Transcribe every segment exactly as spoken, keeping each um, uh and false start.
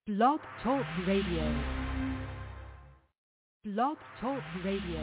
Blog Talk Radio. Blog Talk Radio.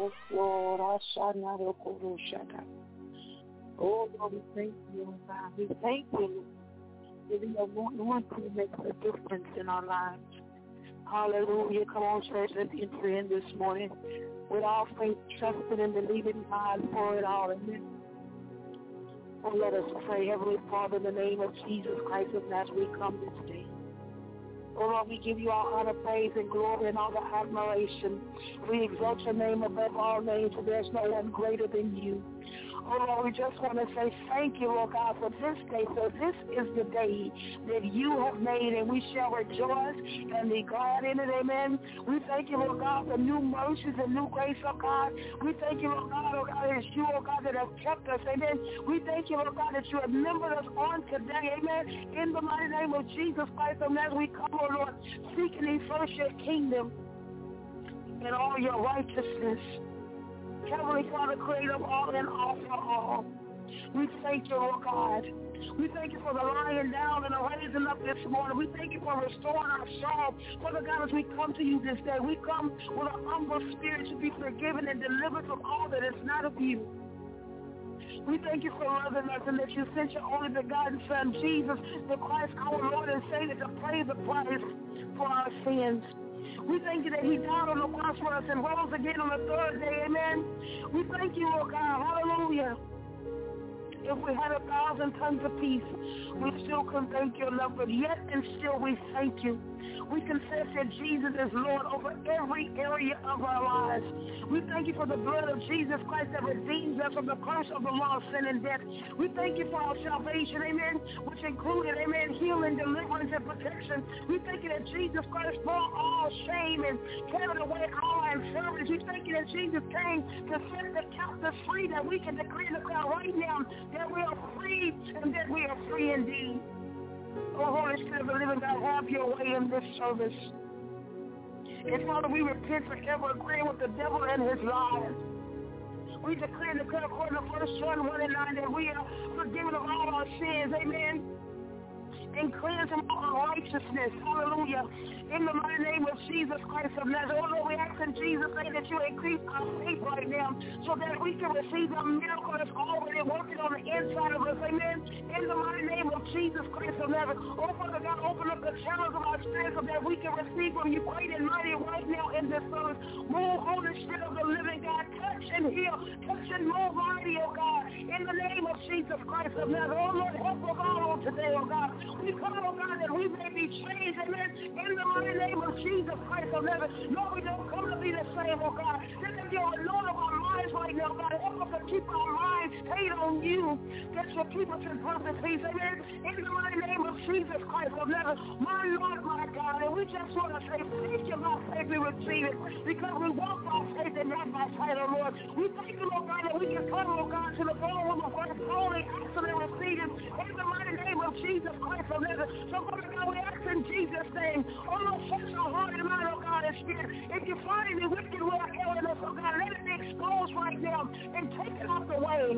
Yes, Lord. Ashana Rokoro Shaka. Oh, Lord, we thank you, oh God. We thank you that your anointing makes a difference in our lives. Hallelujah. Come on, church. Let's enter in this morning with all faith, trusting and believing God for it all. Amen. Oh, let us pray. Heavenly Father, in the name of Jesus Christ of Nazareth, we come this day. Oh, Lord, we give you all honor, praise, and glory, and all the admiration. We exalt your name above all names, for there's no one greater than you. Oh, Lord, we just want to say thank you, Lord God, for this day. So this is the day that you have made, and we shall rejoice and be glad in it. Amen. We thank you, Lord God, for new mercies and new grace, oh God. We thank you, Lord God, oh God, it's you, oh God, that have kept us. Amen. We thank you, Lord God, that you have remembered us on today. Amen. In the mighty name of Jesus Christ, and as we come, oh Lord, seeking ye first your kingdom and all your righteousness. Heavenly Father, create of all and all for all. We thank you, Lord God. We thank you for the lying down and the raising up this morning. We thank you for restoring our soul. Father God, as we come to you this day, we come with an humble spirit to be forgiven and delivered from all that is not of you. We thank you for loving us and that you sent your only begotten Son, Jesus, the Christ, our Lord and Savior, to pay the price for our sins. We thank you that he died on the cross for us and rose again on the third day. Amen. We thank you, Lord God. Hallelujah. If we had a thousand tons of peace, we still couldn't thank you enough, but yet and still we thank you. We confess that Jesus is Lord over every area of our lives. We thank you for the blood of Jesus Christ that redeems us from the curse of the law of sin and death. We thank you for our salvation, amen, which included, amen, healing, deliverance, and protection. We thank you that Jesus Christ brought all shame and carried away all our infirmities. We thank you that Jesus came to set the captives free, that we can decree the crowd right now that we are free and that we are free indeed. Oh, Holy Spirit of the living God, have your way in this service. And Father, we repent for ever agreeing with the devil and his lies. We declare and declare according to First John one and nine that we are forgiven of all our sins, amen, and cleansed from all righteousness, hallelujah, in the mighty name of Jesus Christ of Nazareth. Oh Lord, we ask in Jesus' name that you increase our faith right now so that we can receive the miracle that's already working on the inside of us, amen, in the mighty name of Jesus Christ of Nazareth. Oh Father God, open up the channels of our spirit so that we can receive from you great and mighty right now in this service. Move, Holy Spirit of the living God, touch and heal, touch and move mighty, oh God, in the name of Jesus Christ of Nazareth. Oh Lord, help us all on today, oh God. We come, oh God, that we may be changed, amen, in the mighty name of Jesus Christ of Nazareth. Lord, we don't come to be the same, oh God. Let your Lord of our minds right now, God. Help us to keep our minds stayed on you, that you'll keep us in perfect peace, amen, in the mighty name of Jesus Christ of Nazareth. My Lord, my God, and we just want to say thank you, my faith, we receive it, because we walk by faith and not by sight, oh Lord. We thank you, Lord God, that we can come, oh God, to the throne room of grace, holy, asking and receiving, in the mighty name of Jesus Christ of Nazareth. So, Father God, we ask in Jesus' name, oh Lord, touch our heart and mind, oh God, and spirit. If you find any wicked way or error in us, oh God, let it be exposed right now and take it out the way.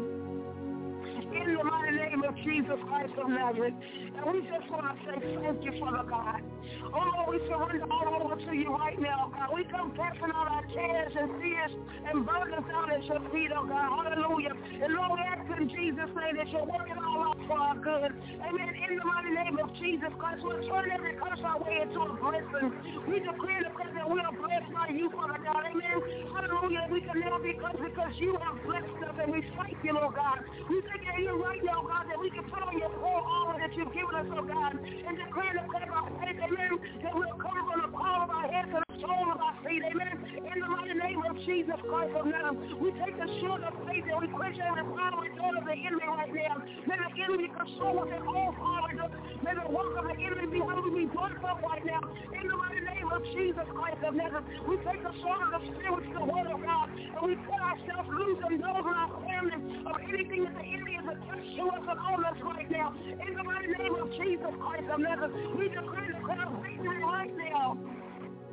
In the mighty name of Jesus Christ of Nazareth. And we just want to say thank you, Father God. Oh Lord, we surrender all over to you right now, God. We come casting out our cares and fears and burdens down at your feet, oh God. Hallelujah. And Lord, we ask in Jesus' name that you're working all out for our good. Amen. In the mighty name of Jesus Christ, we'll turn every curse our way into a blessing. We declare the fact that we are blessed by you, Father God. Amen. Hallelujah. We can never be cursed because you have blessed us, and we thank you, Lord God. We thank you here right now, God, that we can put on your whole armor that you've given us, oh God, and declare the prayer of our faith, amen, that we'll cover from the crown of our head to the sole of our feet, amen, in the mighty name of Jesus Christ of Nazareth. We take the shield of faith and we quench every power and thought of the enemy right now. May the enemy consume with their own power. May the work of the enemy be able to be brought up right now. In the mighty name of Jesus Christ of Nazareth, we take the sword of the Spirit, which is the word of God, and we put ourselves loose and those in our family of anything that the enemy is attached to us and on us right now. In the mighty name of Jesus Christ of Nazareth, we declare the crown of victory right now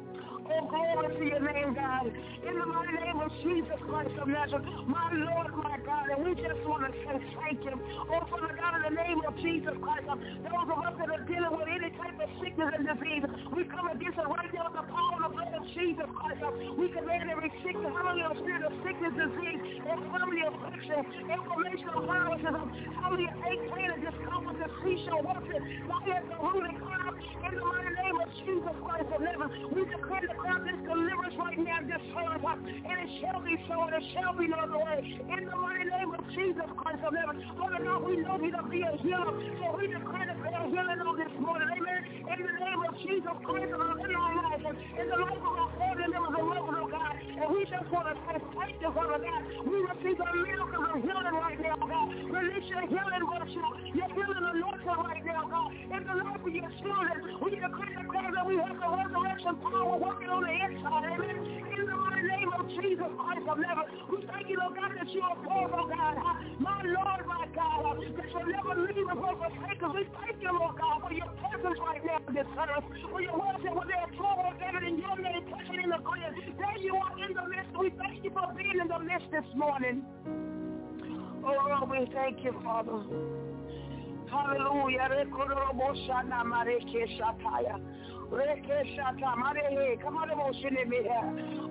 Oh, glory to your name, God. In the mighty name of Jesus Christ of Nazareth, my Lord, my God, and we just want to say thank you. Oh, Father God, in the name of Jesus Christ, uh, those of us that are dealing with any type of sickness and disease, we come against it right now with the power and the blood of Jesus Christ. Uh, we command every sickness, hallelujah, spirit of sickness, disease, infirmity, affliction, inflammation of viruses, um, hallelujah, ache, pain, and discomfort, the seashell, warfare, not yet the root and crown. In the mighty name of Jesus Christ of Nazareth, we declare the crown this deliverance right now, this service, uh, and it shall be so, and it shall be no other way. In the mighty name of Jesus Christ of Nazareth, Father God, we know you to be a healer, so we declare the healing on this morning, amen. In the name of Jesus Christ of Nazareth, in our life, and in the life of our family members and lovers of God, and we just want to say thank you, Father God. We receive the miracles of healing right now, God. Release your healing virtue, your healing anointing right now, God. In the life of your children, we declare the declare that we have the resurrection power working on the inside, amen. In the mighty name of Jesus Christ of Nazareth, we thank you, Lord God, that you are for, oh God, my Lord, my God, that you'll never leave us or forsake us. We thank you, Lord God, for your presence right now in this earth. For your word said, when there are trouble gathered in your name, touching in the grave, there you are in the midst. We thank you for being in the midst this morning. Oh, Lord, we thank you, Father. Hallelujah. Come on, emotion in me here.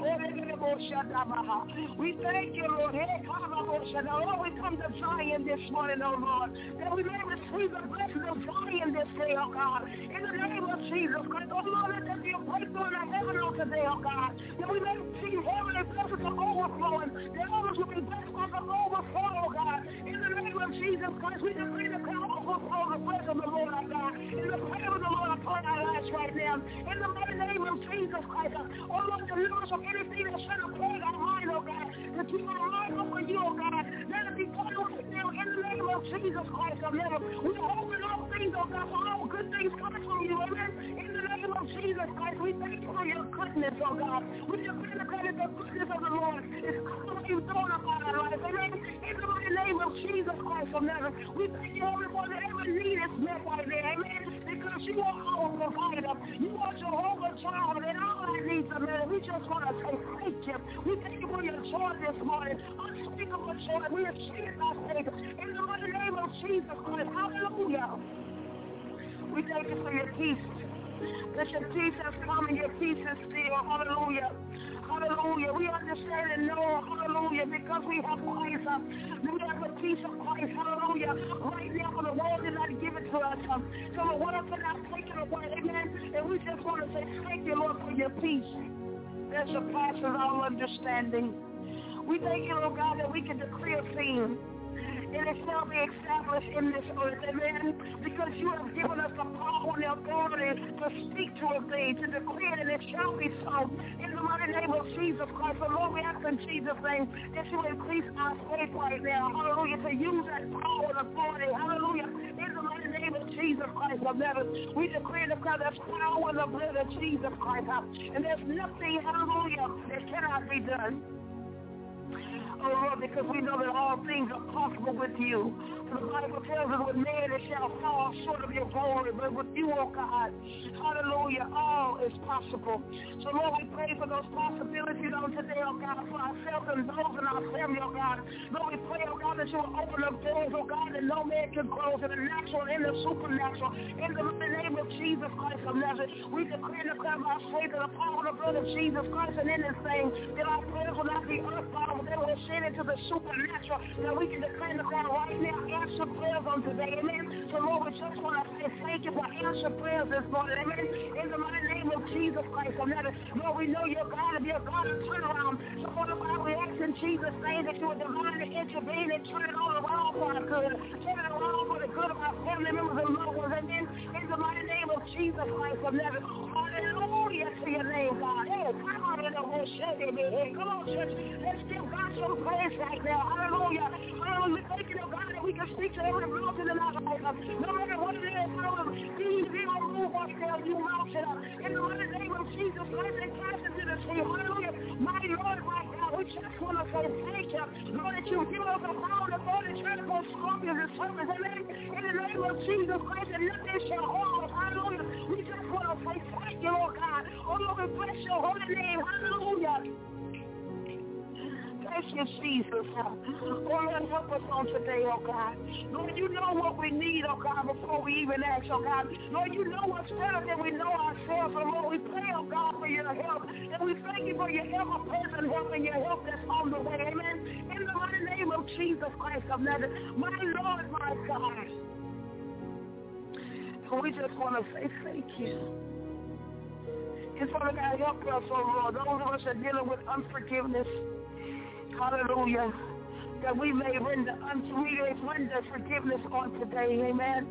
We thank you, Lord. Lord, we come to Zion this morning, oh Lord, that we may receive the blessing of Zion this day, oh God. In the name of Jesus Christ, oh Lord, let there be a breakthrough in the heaven on today, oh God. That we may see heavenly blessings overflowing. That others will be blessed on the overflow, oh God. In the name of Jesus Christ, we decree the power overflow the praise of the Lord, our God. In the prayer of the Lord upon our lives right now. In the mighty name of Jesus Christ, oh Lord, deliver us from anything that should have plagued our mind, oh God. That you will run over you, oh God. Let it be done right now in the name of Jesus Christ, oh Lord. We open all things, oh God, for all good things coming from you, amen. In the name of Jesus Christ, we thank you for your goodness, oh God. We declare the that the goodness of the Lord is coming you throwing upon our lives, amen. In the mighty name of Jesus Christ, oh Lord. We thank you, everyone, that every need is met right there, amen. Because you are our provider. You are Jehovah Jireh, and all our needs are met. We just want to say thank you. We thank you for your joy this morning. Unspeakable joy. We receive it by faith. In the mighty name of Jesus Christ. Hallelujah. We thank you for your peace. That your peace has come and your peace is still. Hallelujah. Hallelujah. We understand and know, hallelujah, because we have Christ. Uh, we have the peace of Christ. Hallelujah. Right now, the world did not give it to us. Um, so the world cannot take it away. Amen. And we just want to say thank you, Lord, for your peace that surpasses all understanding. We thank you, Lord God, that we can decree a thing. And it shall be established in this earth, amen, because you have given us the power and the authority to speak to a thing, to decree it, and it shall be so. In the mighty name of Jesus Christ, the Lord, we ask in Jesus' name that you increase our faith right now, hallelujah, to use that power and authority, hallelujah, in the mighty name of Jesus Christ of Nazareth. We decree and declare there's power in the blood of Jesus Christ, and there's nothing, hallelujah, that cannot be done. Oh Lord, because we know that all things are possible with you. For the Bible tells us with man it shall fall short of your glory, but with you, oh God, hallelujah, all is possible. So Lord, we pray for those possibilities on today, oh God, for ourselves and those in our family, oh God. Lord, we pray, oh God, that you will open up doors, oh God, that no man can close, in the natural and the supernatural. In the name of Jesus Christ of Nazareth, we decree and declare our faith in the power of the blood of Jesus Christ, and in this thing, that our prayers will not be earthbound, but they will ascend into the supernatural, that we can declare and declare right now answer prayers on today, amen. So Lord, we just want to say thank you for answer prayers this morning, amen. In the mighty name of Jesus Christ of Nazareth, Lord, we know you're God and you're God of turnaround. So Father God, we ask in Jesus' name that you would divinely intervene and turn it all around for our good, turn it around for the good of our family members and loved ones, amen. In the mighty name of Jesus Christ of Nazareth, hallelujah to your name, God. Hey, come on, come on, church. Let's give God some praise right now. Hallelujah. Hallelujah. Thank you, God, that we can speak to every mountain in our life. No matter what it is, hallelujah. These be removed right now, you mountain. In the mighty name of Jesus Christ, and cast into the sea. Hallelujah. My Lord, my God, we just want to say thank you, Lord, that you give us the power to go to church for scorpions and serpents. Amen. In the name of Jesus Christ, and nothing shall harm us. Hallelujah. We just want to say thank you, Lord God. Oh, Lord, we bless your holy name. Hallelujah. Thank you, Jesus. Oh, Lord, help us on today, oh God. Lord, you know what we need, oh God, before we even ask, oh God. Lord, you know what's better than we know ourselves. And Lord, we pray, oh God, for your help. And we thank you for your ever-present help and your help that's on the way. Amen. In the mighty name of Jesus Christ of Nazareth, my Lord, my God. So we just want to say thank you. And Father God, help us, oh Lord, those of us that are dealing with unforgiveness. Hallelujah. That we may render unto we may render forgiveness on today. Amen.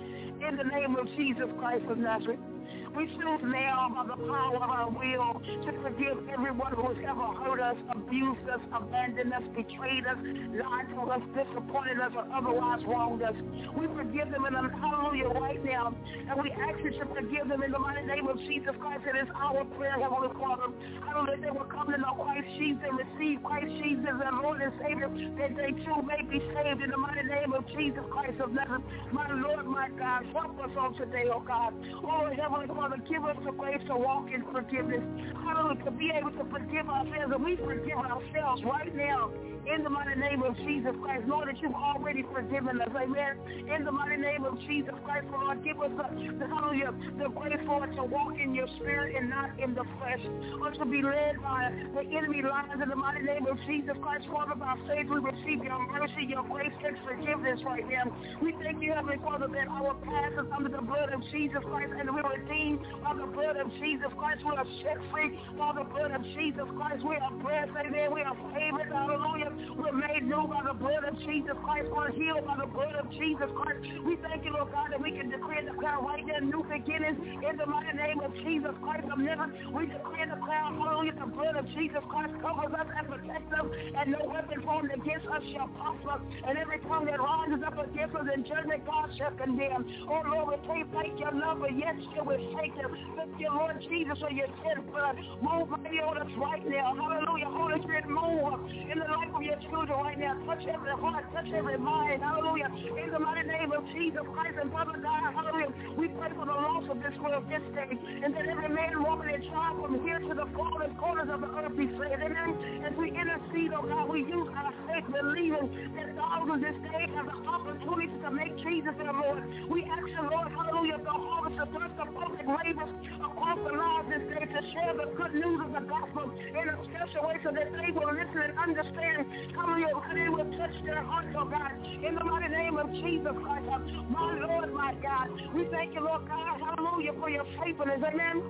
In the name of Jesus Christ of Nazareth. We choose now by the power of our will to forgive everyone who has ever hurt us, abused us, abandoned us, betrayed us, lied to us, disappointed us, or otherwise wronged us. We forgive them in the hallelujah right now. And we ask that you forgive them in the mighty name of Jesus Christ. It is our prayer, Heavenly Father. Hallelujah, that they will come to know Christ Jesus and receive Christ Jesus as their Lord and Savior, that they too may be saved in the mighty name of Jesus Christ of Nazareth. My Lord, my God, help us on today, oh God. Oh, Heavenly Father, give us the grace to walk in forgiveness. Hallelujah, to be able to forgive ourselves, and we forgive ourselves right now. In the mighty name of Jesus Christ, Lord, that you've already forgiven us, amen. In the mighty name of Jesus Christ, Lord, give us the, the hallelujah, the grace, Lord, to walk in your spirit and not in the flesh, or to be led by the enemy lines in the mighty name of Jesus Christ. Father, by faith, we receive your mercy, your grace, and forgiveness right now. We thank you, Heavenly Father, that our past is under the blood of Jesus Christ, and we're redeemed by the blood of Jesus Christ. We are set free by the blood of Jesus Christ. We are blessed, amen. We are favored, hallelujah. We're made new by the blood of Jesus Christ. We're healed by the blood of Jesus Christ. We thank you, Lord God, that we can decree and declare right there new beginnings in the mighty name of Jesus Christ of Nazareth. We decree and declare, hallelujah, the blood of Jesus Christ covers us and protects us, and no weapon formed against us shall prosper. And every tongue that rises up against us in judgment, God shall condemn. Oh, Lord, we pray, thank your love, but yet still we thank you. Thank you, Lord Jesus, for your shed blood. Move mighty on us right now. Hallelujah. Holy Spirit, move in the life of your children right now. Touch every heart, touch every mind. Hallelujah. In the mighty name of Jesus Christ and Father God, hallelujah. We pray for the loss of this world this day, and that every man, woman, and child from here to the farthest corners of the earth be saved. Amen. As we intercede, oh God, we use our faith, believing that thousands this day have the opportunity to make Jesus their Lord. We ask you, Lord, hallelujah, the harvest of thirst of public labors across the lives this day to share the good news of the gospel in a special way, so that they will listen and understand. Hallelujah, they will touch their hearts, oh God, in the mighty name of Jesus Christ. My Lord, my God, we thank you, Lord God, hallelujah, for your faithfulness, amen.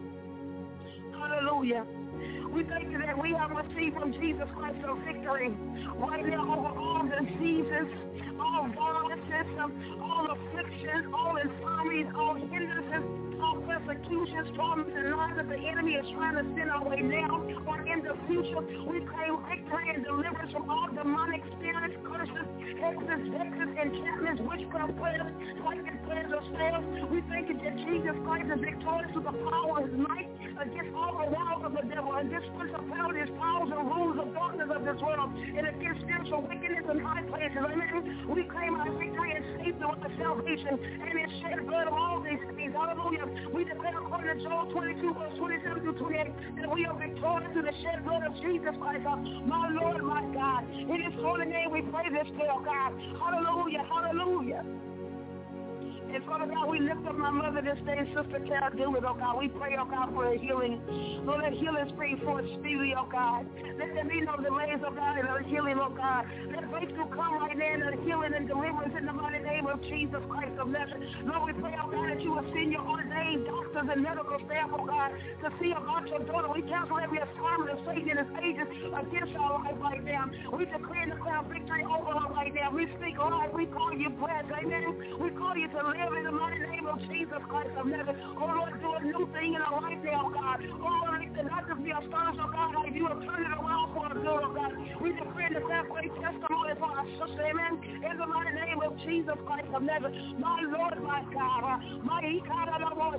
Hallelujah. We thank you that we have received from Jesus Christ a victory right now over all diseases, all violences, all afflictions, all infirmities, all hindrances, all persecutions, torments, and lies that the enemy is trying to send our way now or in the future. We claim victory and deliverance from all demonic spirits, curses, hexes, vexes, enchantments, witchcraft prayers, psychic prayers, or spells. We thank you that Jesus Christ is victorious with the power of his might against all the walls of the devil, against principalities, powers, and rulers of darkness of this world, and against spiritual wickedness in high places. Amen. We claim our victory and safety with the salvation and his shed blood of all these things. Hallelujah. We declare according to Joel twenty-two, verse twenty-seven through twenty-eight, that we are victorious through the shed blood of Jesus Christ. My Lord, my God. In his holy name we pray this day, oh God. Hallelujah, hallelujah. And Father God, we lift up my mother this day, Sister Carol Dillard, oh God. We pray, oh God, for her healing. Lord, let healing spring forth speedily, oh God. Let there be no delays, oh God, in her healing, oh God. Let breakthrough come right now in her healing and deliverance in the mighty name of Jesus Christ of Nazareth. Lord, we pray, oh God, that you will send your ordained doctors and medical staff, oh God, to see about your daughter. We cancel every assignment of Satan and his agents against our life right now. We declare and declare victory over her right now. We speak life. We call you blessed. Amen. We call you to live in the mighty name of Jesus Christ of Nazareth. Oh Lord, do a new thing in our life now, God. Oh Lord, not just be astonished, oh God, like you have turned it around for us, oh God. We decree and declare great testimony for our sister, amen. In the mighty name of Jesus Christ of Nazareth. My Lord, my God. My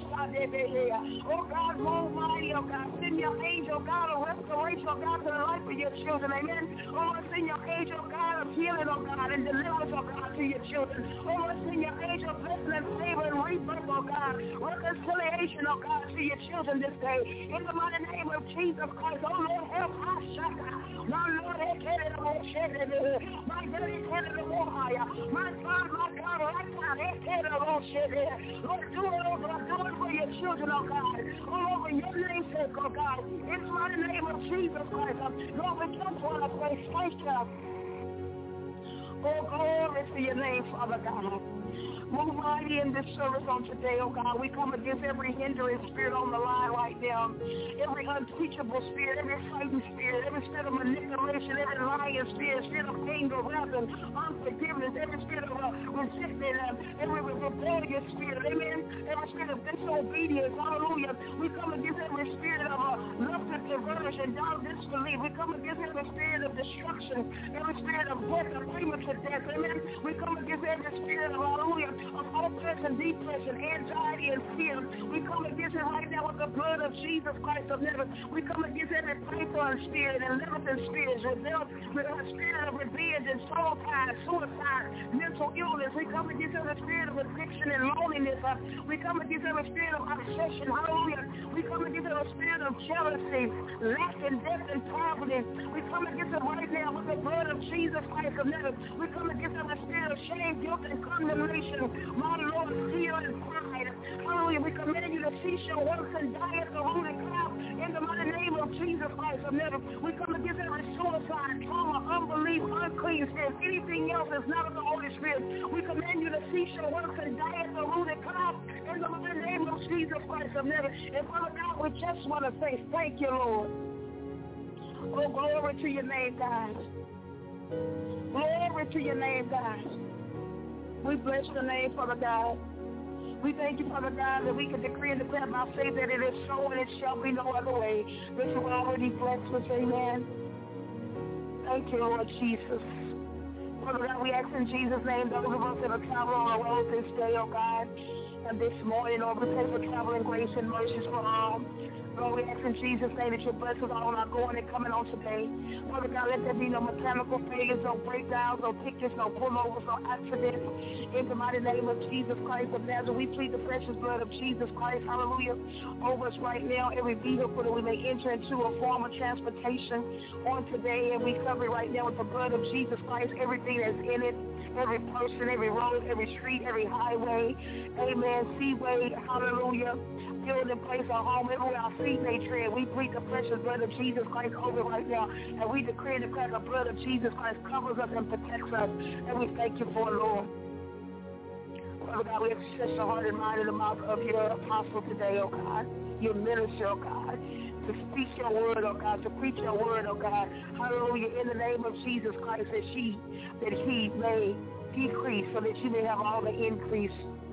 oh God, move mighty, oh God. Send your angel, God, a restoration, oh God, to the life of your children, amen. Oh, Lord, send your angel, God, of healing, oh God, and deliverance, oh God, to your children. Oh, Lord, send your angel, blessing and favor and rebirth, oh God, reconciliation, oh God, to your children this day. In the mighty name of Jesus Christ, oh Lord, help us, my Lord, I can't let them shed it. My daddy can't let them higher. My God, my God, right now, they can't let them shed it. Lord, do it, oh God, do it for your children, oh God. All over your namesake, oh God. In the mighty name of Jesus Christ, Lord, we come to our place. Thank you. Oh, glory to your name, Father God. Move mighty in this service on today, oh God. We come against every hindering spirit on the line right now. Every unteachable spirit, every fighting spirit, every spirit of manipulation, every lying spirit, spirit of anger, wrath, and unforgiveness, every spirit of uh, resentment, uh, every rebellious spirit, amen. Every spirit of disobedience, hallelujah. We come against every spirit of uh, lust and perversion, doubt, disbelief. We come against every spirit of destruction, every spirit of death, of premature death, amen. We come against every spirit of, hallelujah, of oppression, depression, anxiety, and fear. We come against it right now with the blood of Jesus Christ of Nazareth. We come against every python spirit and leviathan spirits, rebel, with a spirit of revenge and soul ties, suicide, mental illness. We come against every spirit of addiction and loneliness. Uh, we come against every spirit of obsession. Hallelujah. We come against every spirit of jealousy, lack and death and poverty. We come against it right now with the blood of Jesus Christ of Nazareth. We come against every spirit of shame, guilt, and condemnation. My Lord, fear and pride. Hallelujah. We command you to cease your works and die at the root and cloud in the mighty name of Jesus Christ of Nazareth. We come against every suicide, trauma, unbelief, unclean spirit, anything else that's not of the Holy Spirit. We command you to cease your works and die at the root and cloud in the mighty name of Jesus Christ of Nazareth. And Father God, we just want to say thank you, Lord. Oh, glory to your name, God. Glory to your name, God. We bless your name, Father God. We thank you, Father God, that we can decree and declare by faith that it is so and it shall be no other way. That you already blessed us, amen. Thank you, Lord Jesus. Father God, we ask in Jesus' name, those of us that are traveling on the road this day, oh God, and this morning, Lord, we pray for traveling grace and mercies for all. Lord, we ask in Jesus' name that you bless us all on our going and coming on today. Father God, let there be no mechanical failures, no breakdowns, no tickets, no pullovers, no accidents. In the mighty name of Jesus Christ of Nazareth, we plead the precious blood of Jesus Christ, hallelujah, over us right now, every vehicle that we may enter into a form of transportation on today, and we cover it right now with the blood of Jesus Christ, everything that's in it, every person, every road, every street, every highway, amen, seaway, hallelujah, building, place, our home, everywhere our feet may tread. We plead the precious blood of Jesus Christ over right now, and we decree and declare the blood of Jesus Christ covers us and protects us, and we thank you for it, Lord. Father God, we have stretched the heart and mind in the mouth of your apostle today, oh God, your minister, oh God, to speak your word, oh God, to preach your word, oh God, hallelujah, in the name of Jesus Christ, that she, that he may decrease so that you may have all the increase.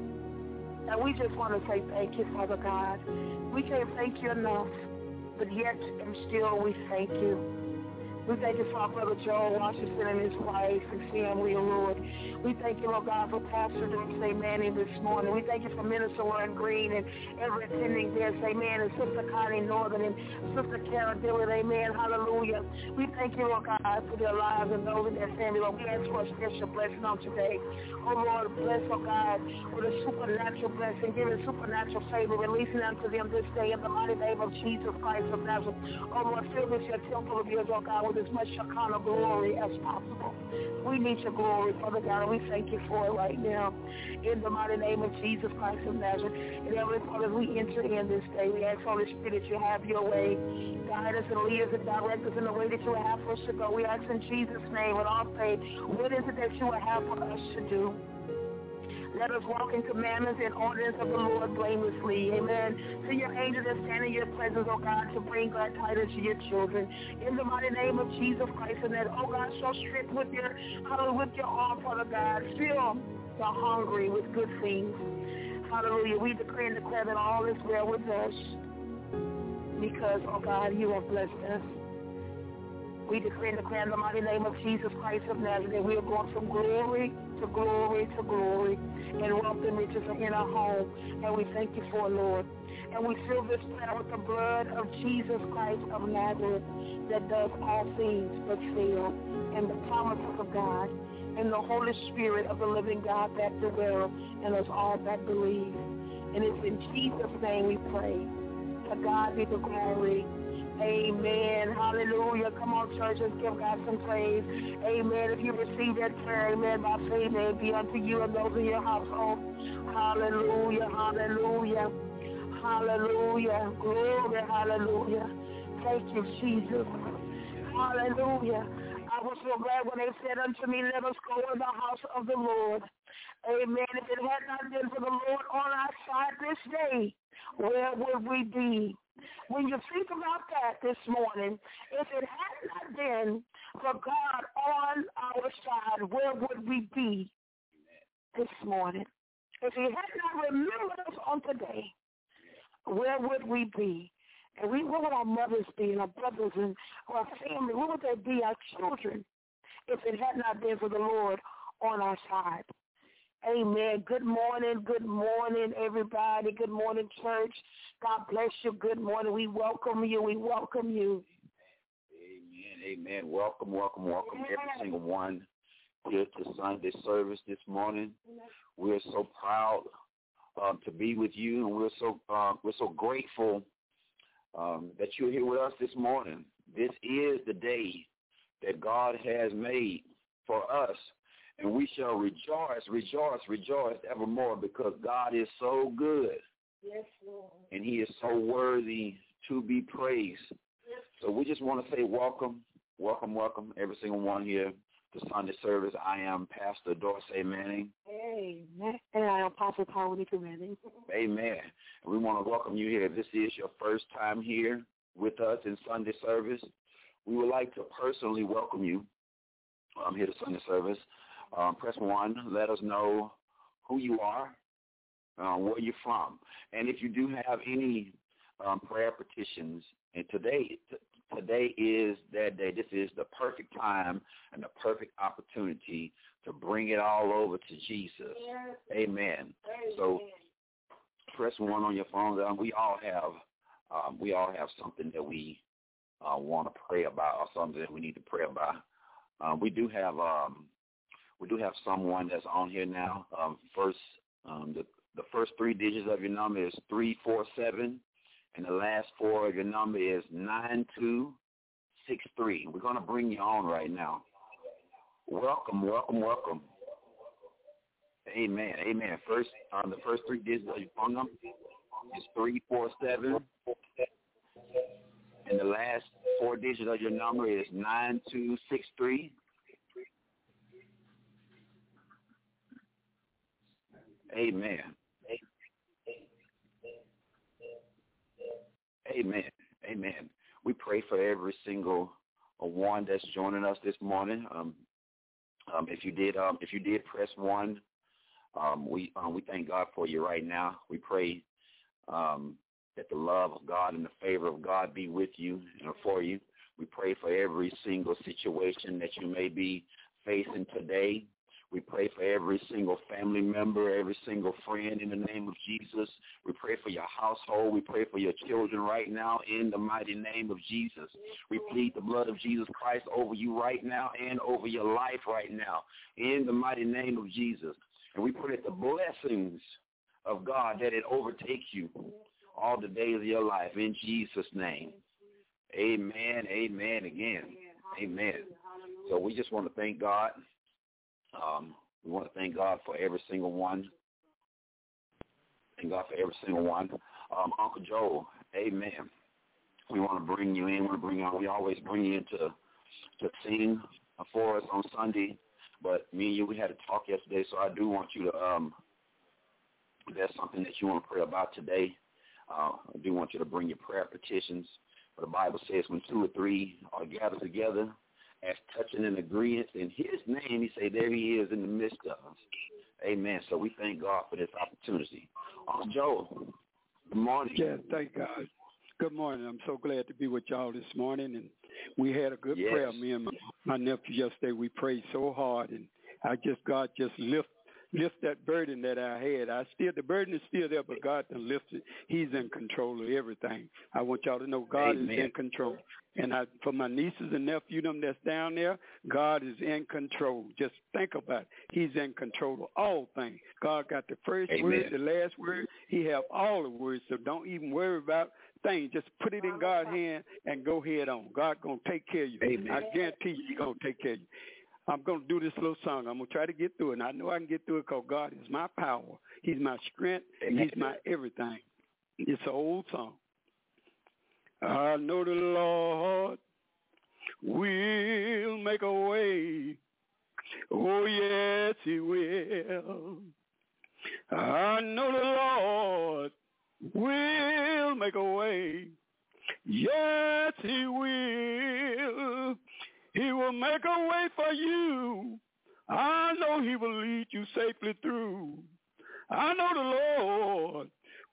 And we just want to say thank you, Father God. We can't thank you enough, but yet and still we thank you. We thank you for our brother Joel Washington and his wife and family, Lord. We thank you, Lord God, for Pastor Doris Manning this morning. We thank you for Minister Warren Green and every attending there, amen, and Sister Connie Northern and Sister Kara Dillard, amen, hallelujah. We thank you, Lord God, for their lives and those in their family, Lord. We ask for a special blessing on today. Oh, Lord, bless, oh God, with a supernatural blessing, giving supernatural favor, releasing unto them this day in the mighty name of Jesus Christ of Nazareth. Oh, Lord, fill this your temple of yours, oh God, with as much Shekinah glory as possible. We need your glory, Father God, and we thank you for it right now. In the mighty name of Jesus Christ of Nazareth. And Heavenly Father, as we enter in this day, we ask, Holy Spirit, that you have your way. Guide us and lead us and direct us in the way that you would have for us to go. We ask in Jesus' name with all faith, what is it that you would have for us to do? Let us walk in commandments and ordinance of the Lord blamelessly. Amen. To your angels that stand in your presence, oh God, to bring glad tidings to your children. In the mighty name of Jesus Christ, and that, oh God, show strength with your, hallelujah, with your arm, Father God. Fill the hungry with good things. Hallelujah. We decree and declare that all is well with us because, oh God, you have blessed us. We decree and declare in the mighty name of Jesus Christ of Nazareth that we are going from glory to glory to glory, and wealth and riches are in our home, and we thank you for it, Lord. And we seal this prayer with the blood of Jesus Christ of Nazareth that does all things but fail, and the promises of God, and the Holy Spirit of the living God that dwells in us all that believe. And it's in Jesus' name we pray. To God be the glory. Amen. Hallelujah. Come on, church, let's give God some praise. Amen. If you receive that prayer, amen, by faith, may it be unto you and those in your household. Hallelujah. Hallelujah. Hallelujah. Glory. Hallelujah. Thank you, Jesus. Hallelujah. I was so glad when they said unto me, let us go in the house of the Lord. Amen. If it had not been for the Lord on our side this day, where would we be? When you think about that this morning, if it had not been for God on our side, where would we be this morning? If he had not remembered us on today, where would we be? And we, where would our mothers be, and our brothers, and our family? Where would they be, our children, if it had not been for the Lord on our side? Amen. Good morning. Good morning, everybody. Good morning, church. God bless you. Good morning. We welcome you. We welcome you. Amen. Amen. Welcome, welcome, welcome, Amen. Every single one here to Sunday service this morning. We're so proud um, to be with you, and we're so uh, we're so grateful um, that you're here with us this morning. This is the day that God has made for us. And we shall rejoice, rejoice, rejoice evermore, because God is so good. Yes, Lord. And he is so worthy to be praised. Yes. So we just want to say welcome, welcome, welcome, every single one here to Sunday service. I am Pastor Dorsey Manning. Amen. And I am Apostle Tony Manning. Amen. And we want to welcome you here. If this is your first time here with us in Sunday service, we would like to personally welcome you um, here to Sunday service. Um, press one. Let us know who you are, uh, where you're from. And if you do have any um, prayer petitions, and today t- today is that day. This is the perfect time and the perfect opportunity to bring it all over to Jesus. Yes. Amen. Amen. So press one on your phone. Um, we all have um, we all have something that we uh, want to pray about, or something that we need to pray about. Um, we do have um, We do have someone that's on here now. Um, first, um, the, the first three digits of your number is three four seven, and the last four of your number is nine two six three. We're going to bring you on right now. Welcome, welcome, welcome. Amen, amen. First, um, the first three digits of your phone number is three four seven, and the last four digits of your number is nine two six three. Amen. Amen. Amen. We pray for every single one that's joining us this morning. Um, um, if you did, um, if you did press one, um, we um, we thank God for you right now. We pray um, that the love of God and the favor of God be with you and for you. We pray for every single situation that you may be facing today. We pray for every single family member, every single friend in the name of Jesus. We pray for your household. We pray for your children right now in the mighty name of Jesus. We plead the blood of Jesus Christ over you right now and over your life right now in the mighty name of Jesus. And we pray that the blessings of God, that it overtakes you all the days of your life in Jesus' name. Amen, amen again. Amen. So we just want to thank God. Um, we want to thank God for every single one. Thank God for every single one. Um, Uncle Joe, amen. We want to bring you in. We want to bring you on. We always bring you in to, to sing for us on Sunday. But me and you, we had a talk yesterday, so I do want you to, um, if there's something that you want to pray about today, uh, I do want you to bring your prayer petitions. But the Bible says when two or three are gathered together, as touching and agreement in his name, he say, there he is in the midst of us. Amen. So we thank God for this opportunity. Uh, Joe, good morning. Yeah, thank God. Good morning. I'm so glad to be with y'all this morning. And we had a good yes. prayer. Me and my, my nephew yesterday, we prayed so hard. And I just, God just lift lift that burden that I had. I still, the burden is still there, but God can lift it. He's in control of everything. I want y'all to know God Amen. Is in control. And I, for my nieces and nephews, them that's down there, God is in control. Just think about it. He's in control of all things. God got the first Amen. Word, the last word. He have all the words, so don't even worry about things. Just put it in God's hand and go head on. God going to take care of you. Amen. I guarantee you He's going to take care of you. I'm going to do this little song. I'm going to try to get through it. And I know I can get through it because God is my power. He's my strength. Amen. He's my everything. It's an old song. I know the Lord will make a way. Oh, yes, He will. I know the Lord will make a way. Yes, He will. He will make a way for you. I know He will lead you safely through. I know the Lord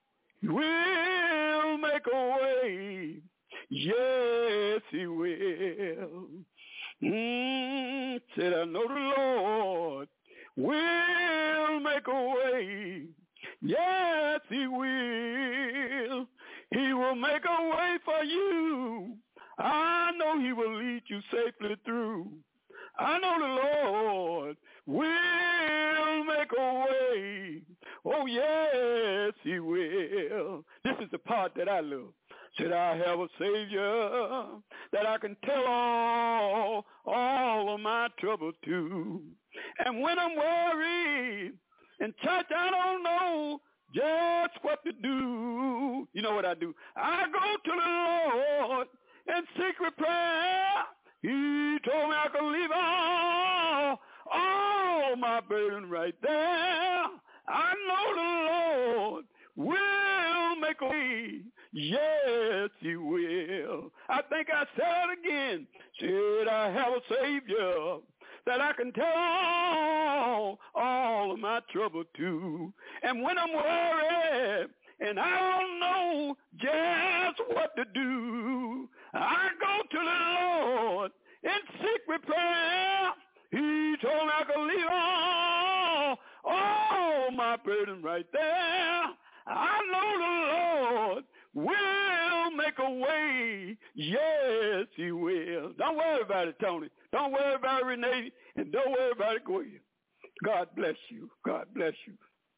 will make a way. Yes, He will. Mm, said I know the Lord will make a way. Yes, He will. He will make a way for you. I know He will lead you safely through. I know the Lord will make a way. Oh, yes, He will. This is the part that I love. Said I have a Savior that I can tell all, all of my trouble to. And when I'm worried in church, I don't know just what to do. You know what I do? I go to the Lord in secret prayer. He told me I could leave all, all my burden right there. I know the Lord will make a way. Yes, He will. I think I said it again. Said I have a Savior that I can tell all, all of my trouble to. And when I'm worried and I don't know just what to do, I go to the Lord in secret prayer. He told me I could leave all, all my burden right there. I know the Lord will make a way. Yes, He will. Don't worry about it, Tony. Don't worry about it, Renee. And don't worry about it, Goya. God bless you. God bless you.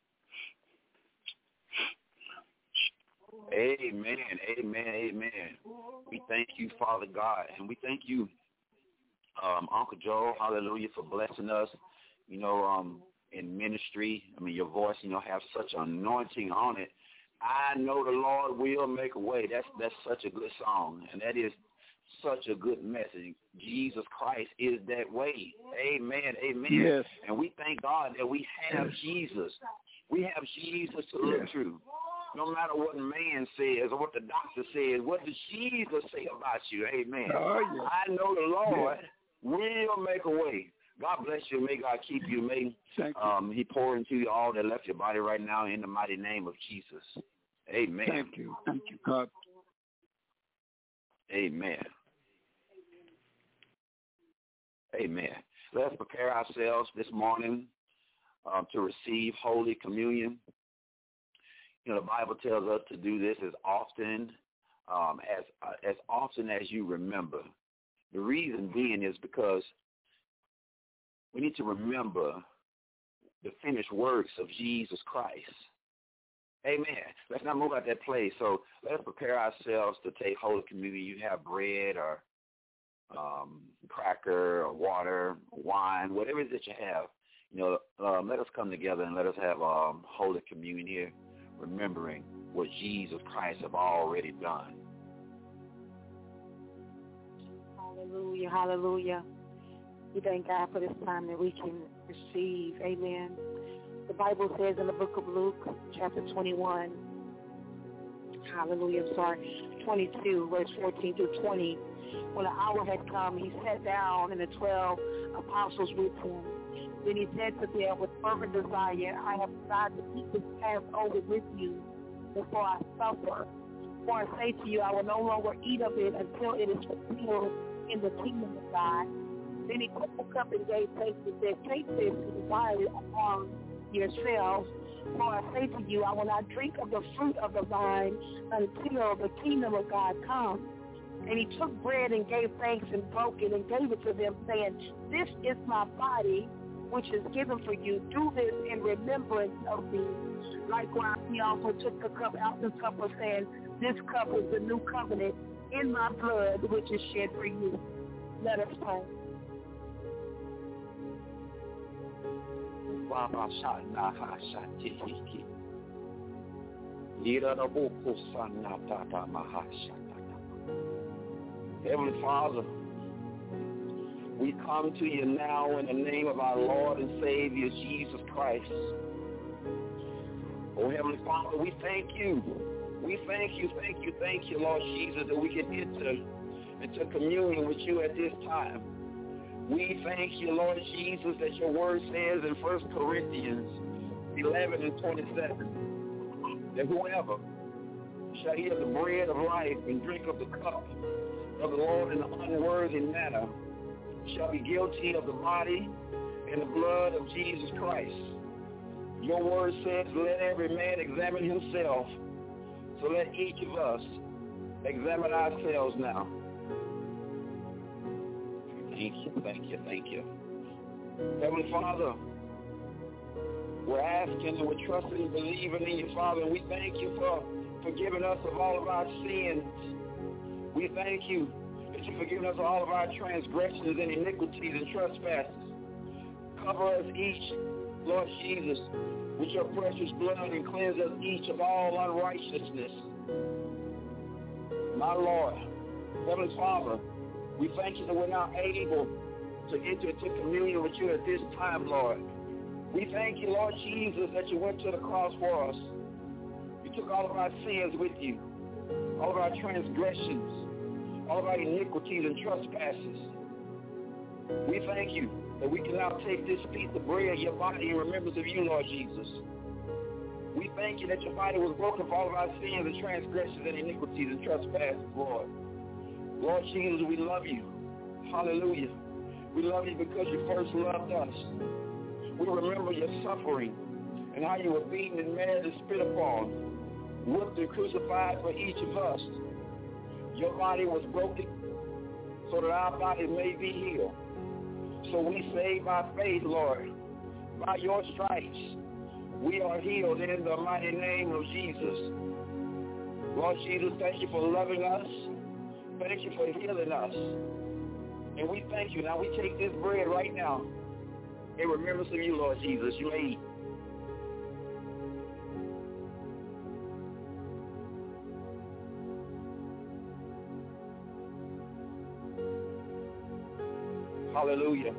Amen, amen, amen. We thank you, Father God, and we thank you, um, Uncle Joe, hallelujah, for blessing us, you know, um, in ministry. I mean, your voice, you know, have such anointing on it. I know the Lord will make a way. That's that's such a good song, and that is such a good message. Jesus Christ is that way. Amen, amen. Yes. And we thank God that we have yes. Jesus. We have Jesus to look yes. through. No matter what man says or what the doctor says, what does Jesus say about you? Amen. Oh, yes. I know the Lord yes. will make a way. God bless you. May God keep you. May Thank you. Um, He pour into you all that left your body right now in the mighty name of Jesus. Amen. Thank you. Thank you, God. Amen. Amen. Let's prepare ourselves this morning um, to receive Holy Communion. You know, the Bible tells us to do this as often um, as uh, as often as you remember. The reason being is because we need to remember the finished works of Jesus Christ. Amen. Let's not move out that place. So let's prepare ourselves to take Holy Communion. You have bread or um, cracker or water, wine, whatever it is that you have. You know, um, let us come together and let us have um, Holy Communion here, remembering what Jesus Christ have already done. Hallelujah, hallelujah. We thank God for this time that we can receive. Amen. The Bible says in the book of Luke, chapter twenty-one, hallelujah, I'm sorry, twenty-two, verse fourteen through twenty, when the hour had come, he sat down and the twelve apostles with him. Then he said to them, with fervent desire, I have decided to keep this Passover with you before I suffer. For I say to you, I will no longer eat of it until it is fulfilled in the kingdom of God. Then he took the cup and gave thanks and said, take this and divide it among yourselves. For I say to you, I will not drink of the fruit of the vine until the kingdom of God comes. And he took bread and gave thanks and broke it and gave it to them, saying, this is my body, which is given for you. Do this in remembrance of me. Likewise, he also took the cup out the cup of saying, this cup is the new covenant in my blood, which is shed for you. Let us pray. Heavenly Father, we come to you now in the name of our Lord and Savior, Jesus Christ. Oh, Heavenly Father, we thank you. We thank you, thank you, thank you, Lord Jesus, that we can enter into communion with you at this time. We thank you, Lord Jesus, that your word says in First Corinthians eleven and twenty-seven, that whoever shall eat of the bread of life and drink of the cup of the Lord in an unworthy manner shall be guilty of the body and the blood of Jesus Christ. Your word says, let every man examine himself. So let each of us examine ourselves now. Thank you, thank you, thank you. Heavenly Father, we're asking and we're trusting and believing in you, Father, and we thank you for forgiving us of all of our sins. We thank you that you've forgiven us of all of our transgressions and iniquities and trespasses. Cover us each, Lord Jesus, with your precious blood and cleanse us each of all unrighteousness. My Lord, Heavenly Father, we thank you that we're now able to enter into communion with you at this time, Lord. We thank you, Lord Jesus, that you went to the cross for us. You took all of our sins with you, all of our transgressions, all of our iniquities and trespasses. We thank you that we can now take this piece of bread, your body, in remembrance of you, Lord Jesus. We thank you that your body was broken for all of our sins and transgressions and iniquities and trespasses, Lord. Lord Jesus, we love you. Hallelujah. We love you because you first loved us. We remember your suffering and how you were beaten and mad and spit upon, whipped and crucified for each of us. Your body was broken so that our body may be healed. So we say by faith, Lord, by your stripes, we are healed in the mighty name of Jesus. Lord Jesus, thank you for loving us. Thank you for healing us. And we thank you. Now we take this bread right now in remembrance of you, Lord Jesus. You may eat. Hallelujah.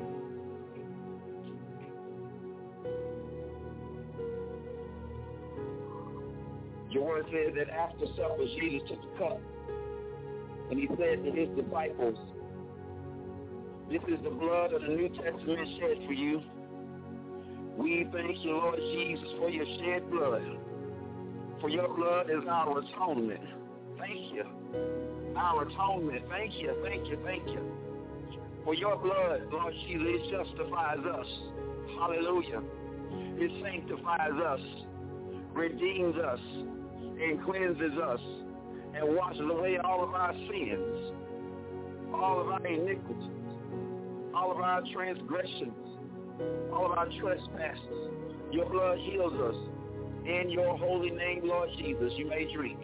Your word says that after supper, Jesus took the cup and he said to his disciples, this is the blood of the New Testament shed for you. We thank you, Lord Jesus, for your shed blood. For your blood is our atonement. Thank you. Our atonement. Thank you, thank you, thank you. For your blood, Lord Jesus, it justifies us. Hallelujah. It sanctifies us, redeems us, and cleanses us, and washes away all of our sins, all of our iniquities, all of our transgressions, all of our trespasses. Your blood heals us. In your holy name, Lord Jesus, you may drink.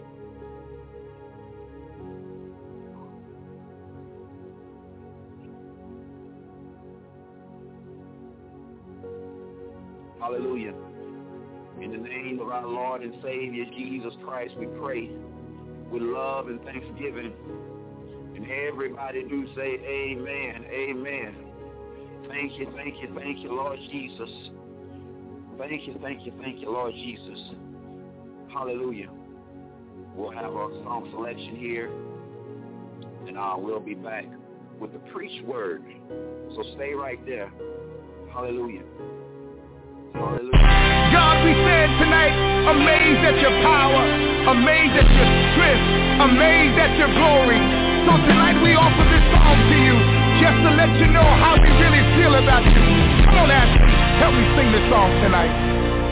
Hallelujah. In the name of our Lord and Savior, Jesus Christ, we pray with love and thanksgiving. And everybody do say amen, amen. Thank you, thank you, thank you, Lord Jesus. Thank you, thank you, thank you, Lord Jesus. Hallelujah. We'll have our song selection here, and uh, we'll be back with the preached word. So stay right there. Hallelujah. Hallelujah. God, we stand tonight amazed at your power, amazed at your strength, amazed at your glory. So tonight we offer this song to you just to let you know how we really feel about you. Come on, Ashley, help me sing this song tonight.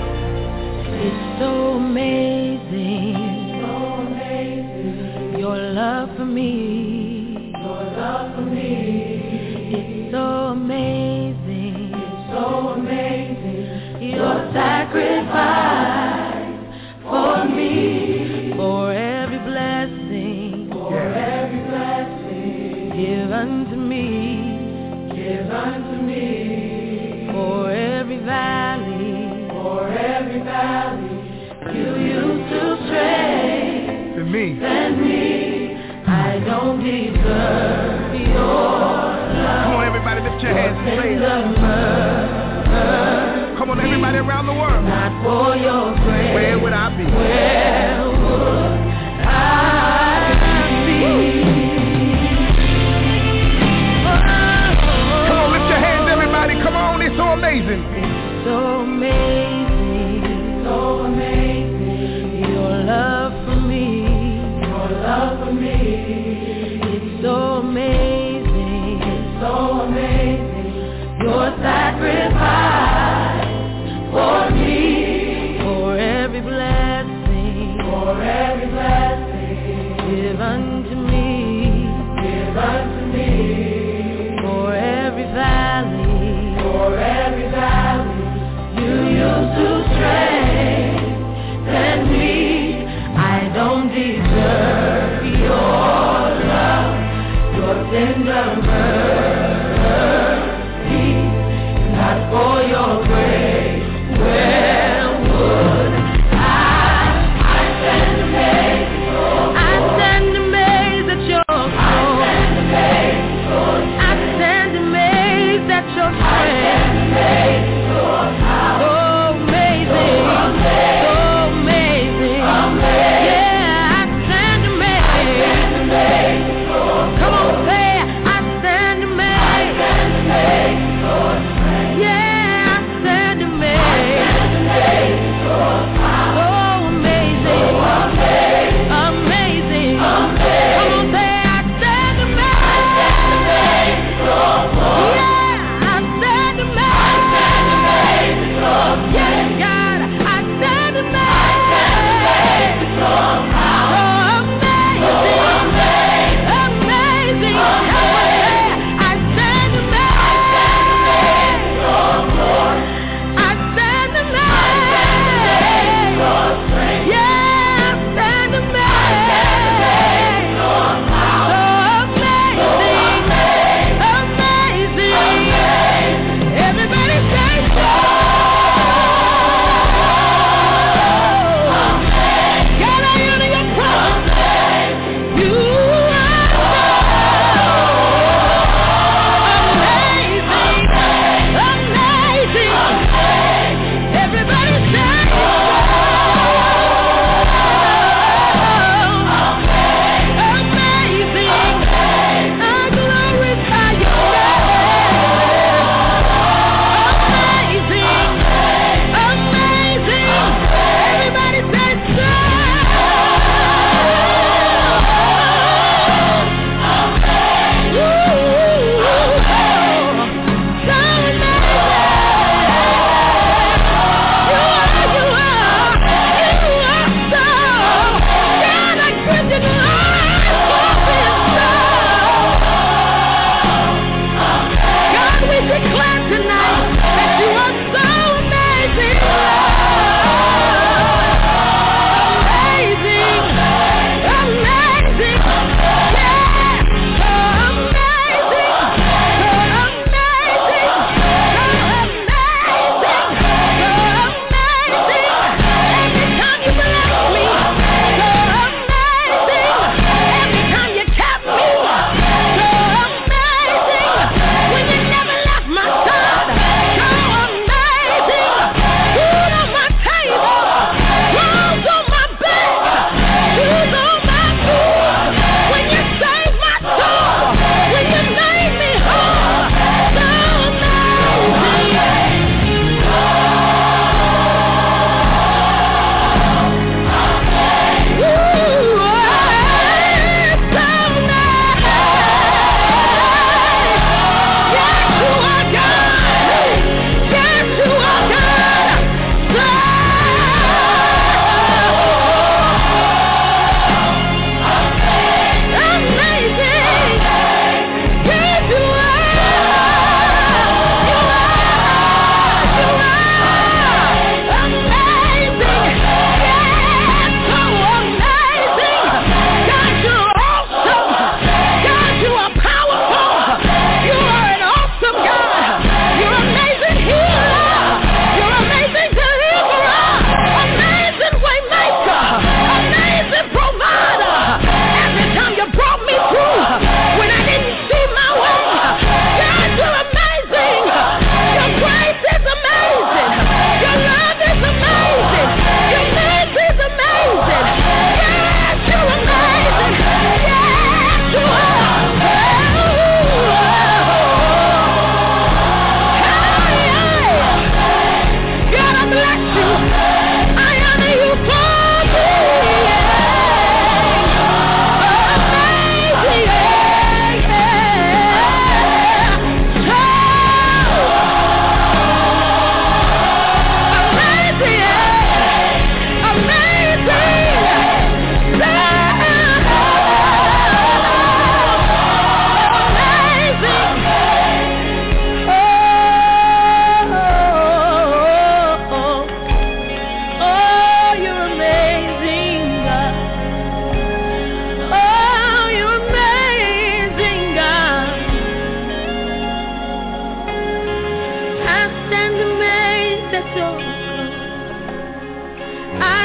It's so amazing, so amazing. Your love for me, your love for me. It's so amazing, it's so amazing. Your sacrifice for me, for every blessing, for every blessing. Give unto me, give unto me. For every valley, for every valley, you used to strengthen me. Send me. I don't deserve your love. Come on, everybody, lift your hands and say it. Come on, everybody around the world. Not for your grace. Where would I be? Where would I be? Come on, lift your hands, everybody. Come on, it's so amazing. It's so amazing, so amazing. Your love for me, your love for me. It's so amazing, it's so amazing. Your sacrifice for me, for every blessing, for every blessing. Give unto me, give unto me. For every valley, for every valley, you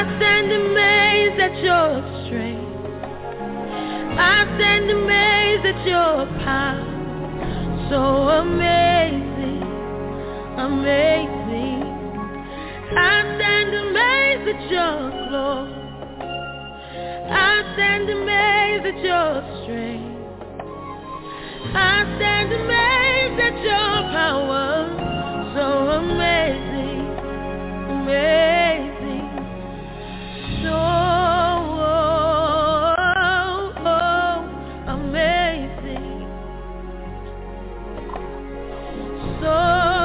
stand amazed at your strength. I stand amazed at your power. So amazing, amazing. I stand amazed at your glory. I stand amazed at your strength. I stand amazed at your power. So amazing, amazing. So amazing. So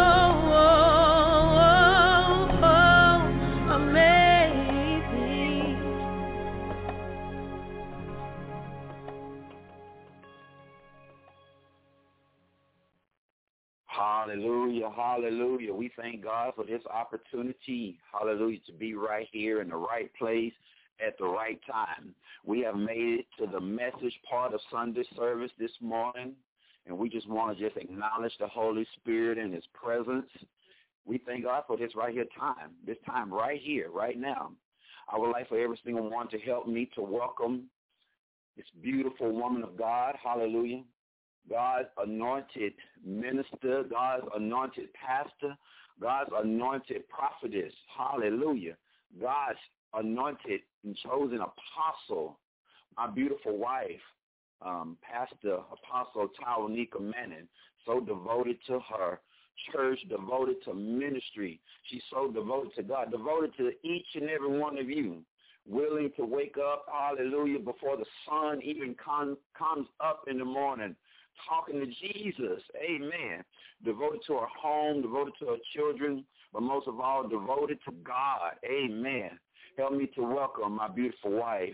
amazing. Hallelujah, hallelujah. We thank God for this opportunity, hallelujah, to be right here in the right place at the right time. We have made it to the message part of Sunday service this morning, and we just want to just acknowledge the Holy Spirit and his presence. We thank God for this right here time, this time right here, right now. I would like for every single one to help me to welcome this beautiful woman of God, hallelujah, God's anointed minister, God's anointed pastor, God's anointed prophetess, hallelujah, God's anointed and chosen apostle, my beautiful wife, um, Pastor Apostle Tawanika Manning, so devoted to her church, devoted to ministry. She's so devoted to God, devoted to each and every one of you, willing to wake up, hallelujah, before the sun even com- comes up in the morning, talking to Jesus, amen, devoted to her home, devoted to her children, but most of all, devoted to God, amen. Help me to welcome my beautiful wife,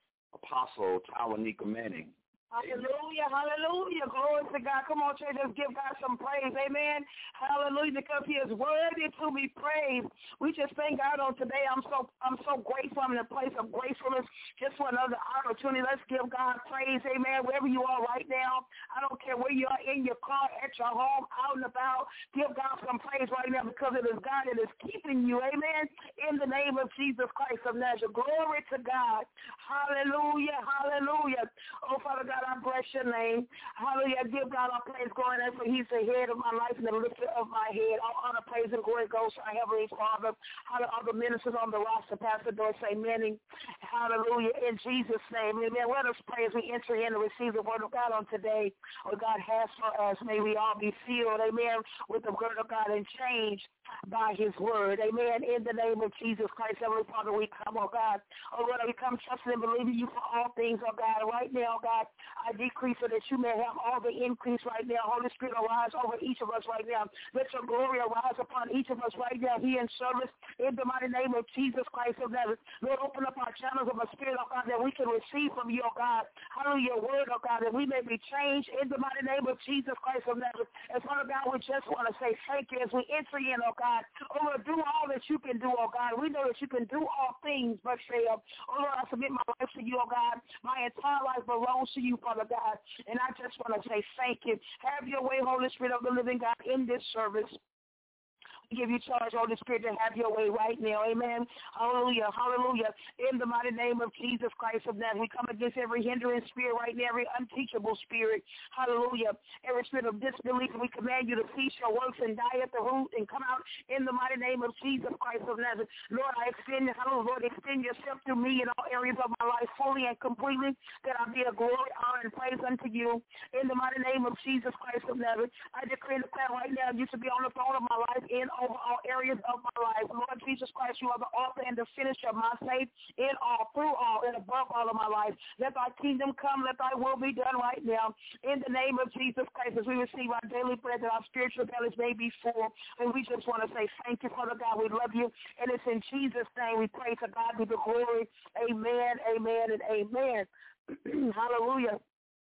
Apostle Tawanika Manning. Hallelujah, hallelujah. Glory to God. Come on, church, let's give God some praise. Amen. Hallelujah, because he is worthy to be praised. We just thank God on today. I'm so I'm so grateful. I'm in a place of gratefulness just for another opportunity. Let's give God praise. Amen. Wherever you are right now, I don't care where you are, in your car, at your home, out and about, give God some praise right now because it is God that is keeping you. Amen. In the name of Jesus Christ of Nazareth. Glory to God. Hallelujah, hallelujah. Oh, Father God, I bless your name. Hallelujah. I give God all praise, glory, and for he's the head of my life and the lifter of my head. All honor, praise, and glory goes to our Heavenly Father. Hallelujah. All the ministers on the roster, Pastor Dorsey Manning. Hallelujah. In Jesus' name. Amen. Let us pray as we enter in and receive the word of God on today. What God has for us. May we all be filled, amen, with the word of God and changed by his word. Amen. In the name of Jesus Christ, Heavenly Father, we come, oh God. Oh Lord, we come trusting and believing you for all things, oh God. Right now, God, I decrease so that you may have all the increase right now. Holy Spirit, arise over each of us right now. Let your glory arise upon each of us right now here in service in the mighty name of Jesus Christ of Nazareth. Lord, open up our channels of the Spirit, oh God, that we can receive from you, oh God. Hallelujah, your word, oh God, that we may be changed in the mighty name of Jesus Christ of Nazareth. And Father God, we just want to say thank you as we enter in, oh God. Oh Lord, do all that you can do, oh God. We know that you can do all things but fail. Oh Lord, I submit my life to you, oh God. My entire life belongs to you, Father God. And I just want to say thank you. Have your way, Holy Spirit of the living God, in this service. Give you charge, Holy Spirit, to have your way right now. Amen. Hallelujah. Hallelujah. In the mighty name of Jesus Christ of Nazareth, we come against every hindering spirit right now, every unteachable spirit. Hallelujah. Every spirit of disbelief, we command you to cease your works and die at the root and come out in the mighty name of Jesus Christ of Nazareth. Lord, I extend, hallelujah, Lord, extend yourself to me in all areas of my life fully and completely, that I be a glory, honor, and praise unto you. In the mighty name of Jesus Christ of Nazareth, I decree and declare right now you should be on the throne of my life in over all areas of my life. Lord Jesus Christ, you are the author and the finisher of my faith in all, through all, and above all of my life. Let thy kingdom come, let thy will be done right now. In the name of Jesus Christ, as we receive our daily bread, that our spiritual bellies may be full. And we just want to say thank you, Father God. We love you. And it's in Jesus' name we pray. To God be the glory. Amen, amen, and amen. Hallelujah.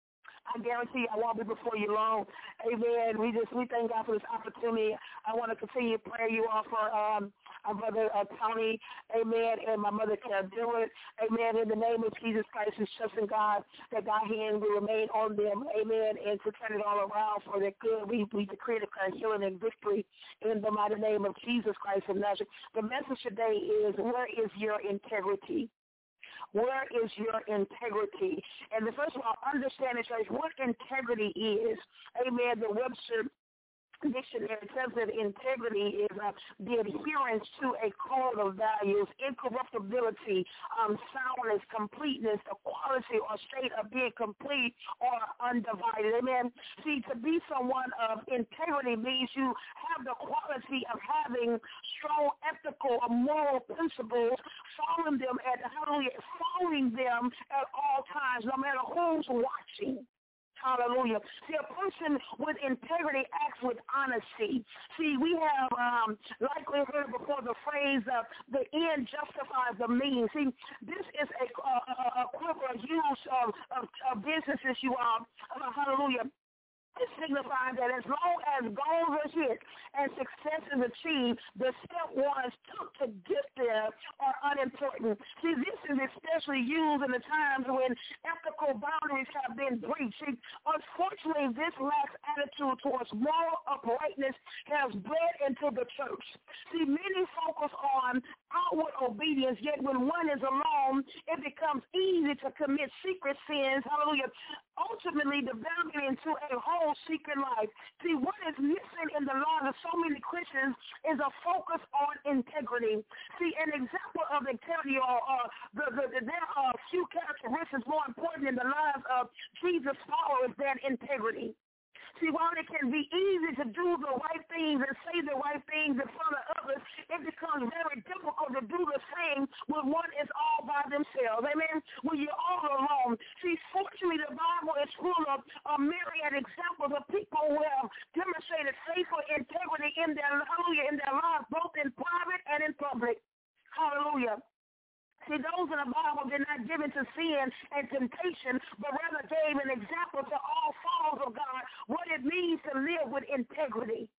I guarantee you I won't be before you long. Amen. We just, we thank God for this opportunity. I want to continue to pray you all for um, our brother uh, Tony, amen, and my mother Carol Dillard, amen, in the name of Jesus Christ, who's trusting God that God's hand will remain on them, amen, and to turn it all around for their good. We, we decree and declare healing and victory in the mighty name of Jesus Christ of Nazareth. The message today is, where is your integrity? Where is your integrity? And the first of all, understand, church, what integrity is. Amen. The Webster Dictionary tells that integrity is uh, the adherence to a code of values, incorruptibility, um, soundness, completeness, the quality or state of being complete or undivided. Amen. See, to be someone of integrity means you have the quality of having strong ethical or moral principles, following them at hallelujah, following them at all times, no matter who's watching. Hallelujah. See, a person with integrity acts with honesty. See, we have um, likely heard before the phrase, uh, the end justifies the means. See, this is a, a, a equivalent use of, of, of businesses, you are, uh, hallelujah. It signifies that as long as goals are hit and success is achieved, the step ones took to get there are unimportant. See, this is especially used in the times when ethical boundaries have been breached. See, unfortunately, this lax attitude towards moral uprightness has bled into the church. See, many focus on outward obedience, yet when one is alone, it becomes easy to commit secret sins, hallelujah, ultimately developing into a whole secret life. See, what is missing in the lives of so many Christians is a focus on integrity. See, an example of integrity, or uh, the, the, the, there are a few characteristics more important in the lives of Jesus' followers than integrity. See, while it can be easy to do the right things and say the right things in front of others, it becomes very difficult to do the same when one is all by themselves. Amen? When you're all alone. See, fortunately, the Bible is full of a myriad examples of people who have demonstrated faithful integrity in their, hallelujah, in their lives, both in private and in public. Hallelujah. See, those in the Bible did not give in to sin and temptation, but rather gave an example to all followers of God what it means to live with integrity.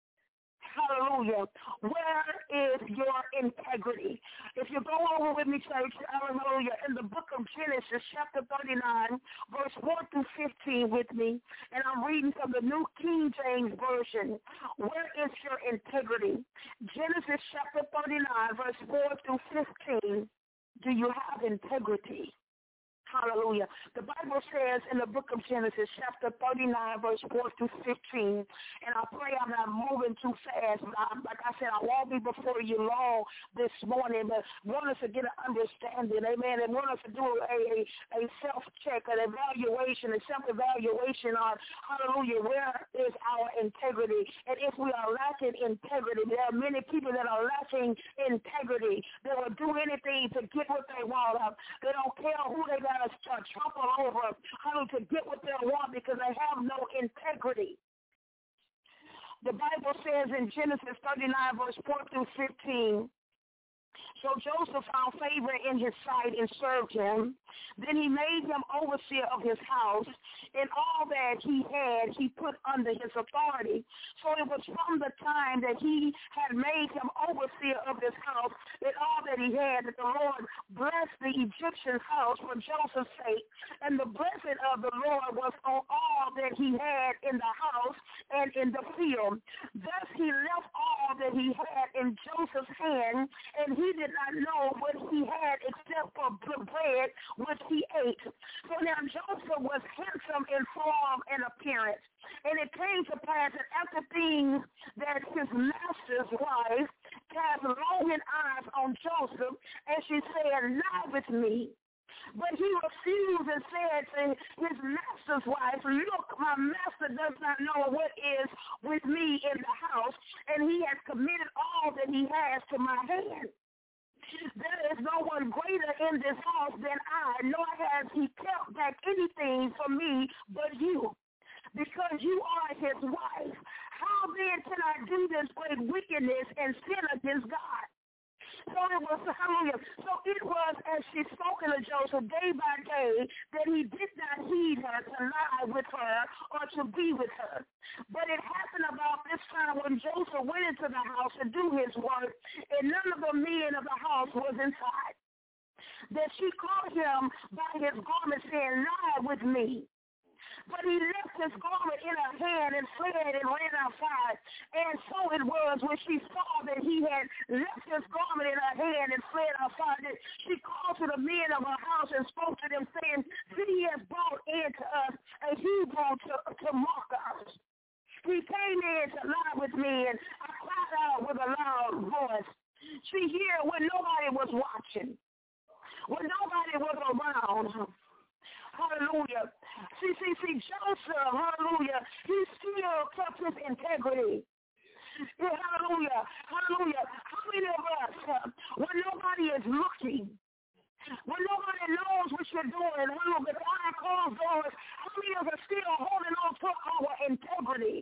Hallelujah. Where is your integrity? If you go over with me, church, hallelujah, in the book of Genesis, chapter thirty-nine, verse four through fifteen with me, and I'm reading from the New King James Version. Where is your integrity? Genesis chapter thirty-nine, verse four through fifteen. Do you have integrity? Hallelujah. The Bible says in the book of Genesis, chapter thirty-nine, verse four through fifteen, and I pray I'm not moving too fast, but I, like I said, I won't be before you long this morning, but want us to get an understanding, amen, and want us to do a, a, a self-check, an evaluation, a self-evaluation on, hallelujah, where is our integrity? And if we are lacking integrity, there are many people that are lacking integrity. They will do anything to get what they want. They don't care who they got to trample over, how to get what they want because they have no integrity. The Bible says in Genesis thirty-nine, verse four through fifteen, so Joseph found favor in his sight and served him. Then he made him overseer of his house, and all that he had he put under his authority. So it was from the time that he had made him overseer of his house that all that he had, that the Lord blessed the Egyptian house for Joseph's sake. And the blessing of the Lord was on all that he had in the house and in the field. Thus he left all that he had in Joseph's hand, and he did not know what he had except for the bread which he ate. So now Joseph was handsome in form and appearance. And it came to pass that after things that his master's wife cast longing eyes on Joseph, and she said, lie with me. But he refused and said to his master's wife, look, my master does not know what is with me in the house, and he has committed all that he has to my hand. There is no one greater in this house than I, nor has he kept back anything from me but you, because you are his wife. How then can I do this great wickedness and sin against God? So it was, hallelujah. So it was as she spoken to Joseph day by day that he did not heed her to lie with her or to be with her. But it happened about this time when Joseph went into the house to do his work, and none of the men of the house was inside. That she caught him by his garment saying, lie with me. But he left his garment in her hand and fled and ran outside. And so it was when she saw that he had left his garment in her hand and fled outside, that she called to the men of her house and spoke to them, saying, see, he has brought in to us a Hebrew to, to mock us. He came in to lie with me, and I cried out with a loud voice. See, here when nobody was watching, when nobody was around, hallelujah. See, see, see, Joseph, hallelujah, he still kept his integrity. Yeah, hallelujah, hallelujah. How many of us, uh, when nobody is looking, when nobody knows what you're doing, hallelujah, behind closed doors, how many of us still holding on to our integrity?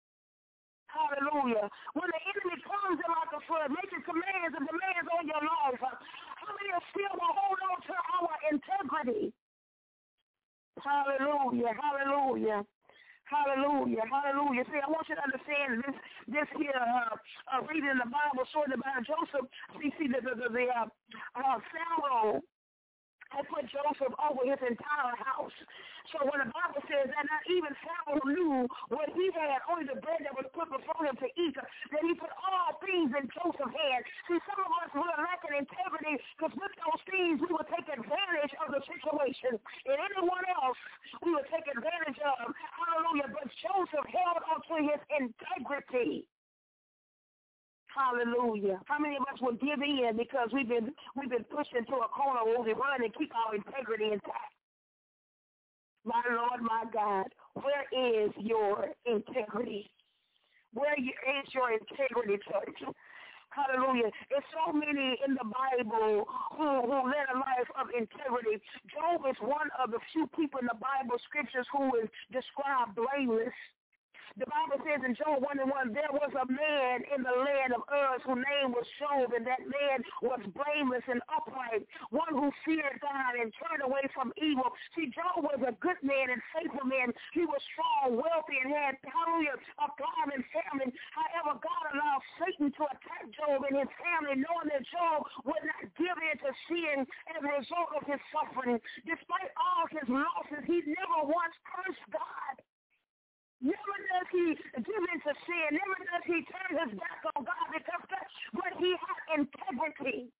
Hallelujah. When the enemy comes in like a flood, making commands and demands on your life, uh, how many of us still will hold on to our integrity? Hallelujah, hallelujah, hallelujah, hallelujah. See, I want you to understand this, this here, uh, uh, reading the Bible, story about Joseph, see, see the, the, the, the uh, uh, Pharaoh had put Joseph over his entire house. So when the Bible says that not even Pharaoh knew what he had, only the bread that was put before him to eat, that he put all things in Joseph's hand. See, some of us were lacking integrity because with those things we would take advantage of the situation. And anyone else we would take advantage of. Hallelujah. But Joseph held on to his integrity. Hallelujah. How many of us will give in because we've been we've been pushed into a corner where we run and keep our integrity intact? My Lord, my God, where is your integrity? Where is your integrity, church? Hallelujah. There's so many in the Bible who, who led a life of integrity. Job is one of the few people in the Bible scriptures who is described blameless. The Bible says in Job one and one, there was a man in the land of Uz whose name was Job, and that man was blameless and upright, one who feared God and turned away from evil. See, Job was a good man and faithful man. He was strong, wealthy, and had, hallelujah, a thriving family. However, God allowed Satan to attack Job and his family, knowing that Job would not give in to sin as a result of his suffering. Despite all his losses, he never once cursed God. Never does he give in to sin. Never does he turn his back on God because that's what he had integrity.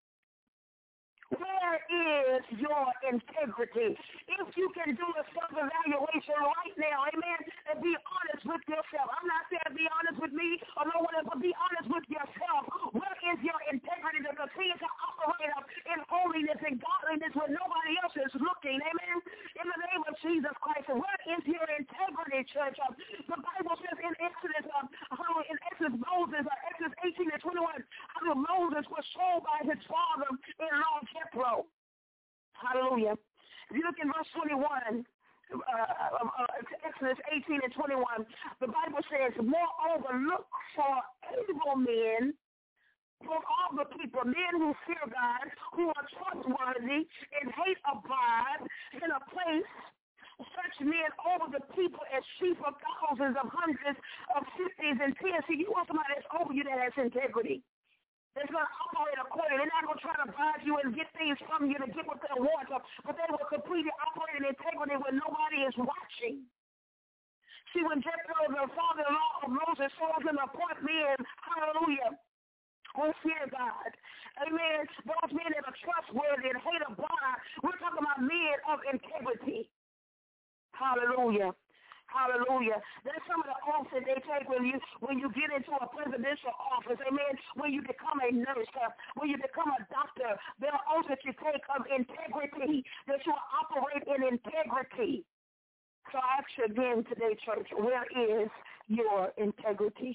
Where is your integrity? If you can do a self-evaluation right now, amen, and be honest with yourself. I'm not saying be honest with me or no one else, but be honest with yourself. Where is your integrity to continue to operate in holiness and godliness when nobody else is looking, amen? In the name of Jesus Christ, where is your integrity, church? Um, the Bible says in Exodus, um, how in Exodus, Moses, uh, Exodus eighteen and twenty-one, how Moses was told by his father-in-law, Jethro. Hallelujah. If you look in verse twenty-one, uh, uh, Exodus eighteen and twenty-one, the Bible says, moreover, look for able men from all the people, men who fear God, who are trustworthy and hate a bribe in a place, such men over the people as chief of thousands, of hundreds, of fifties, and tens. See, you want somebody that's over you that has integrity. They're going to operate accordingly. They're not going to try to bribe you and get things from you to get what they want, but they will completely operate in integrity when nobody is watching. See, when Jethro, the father-in-law of Moses, told him to appoint men, hallelujah, who fear God. Amen. Those men that are trustworthy and hate a bribe, we're talking about men of integrity. Hallelujah. Hallelujah. That's some of the oaths that they take when you when you get into a presidential office. Amen. When you become a nurse, uh, when you become a doctor, there are oaths that you take of integrity, that you operate in integrity. So I ask you again today, church, where is your integrity?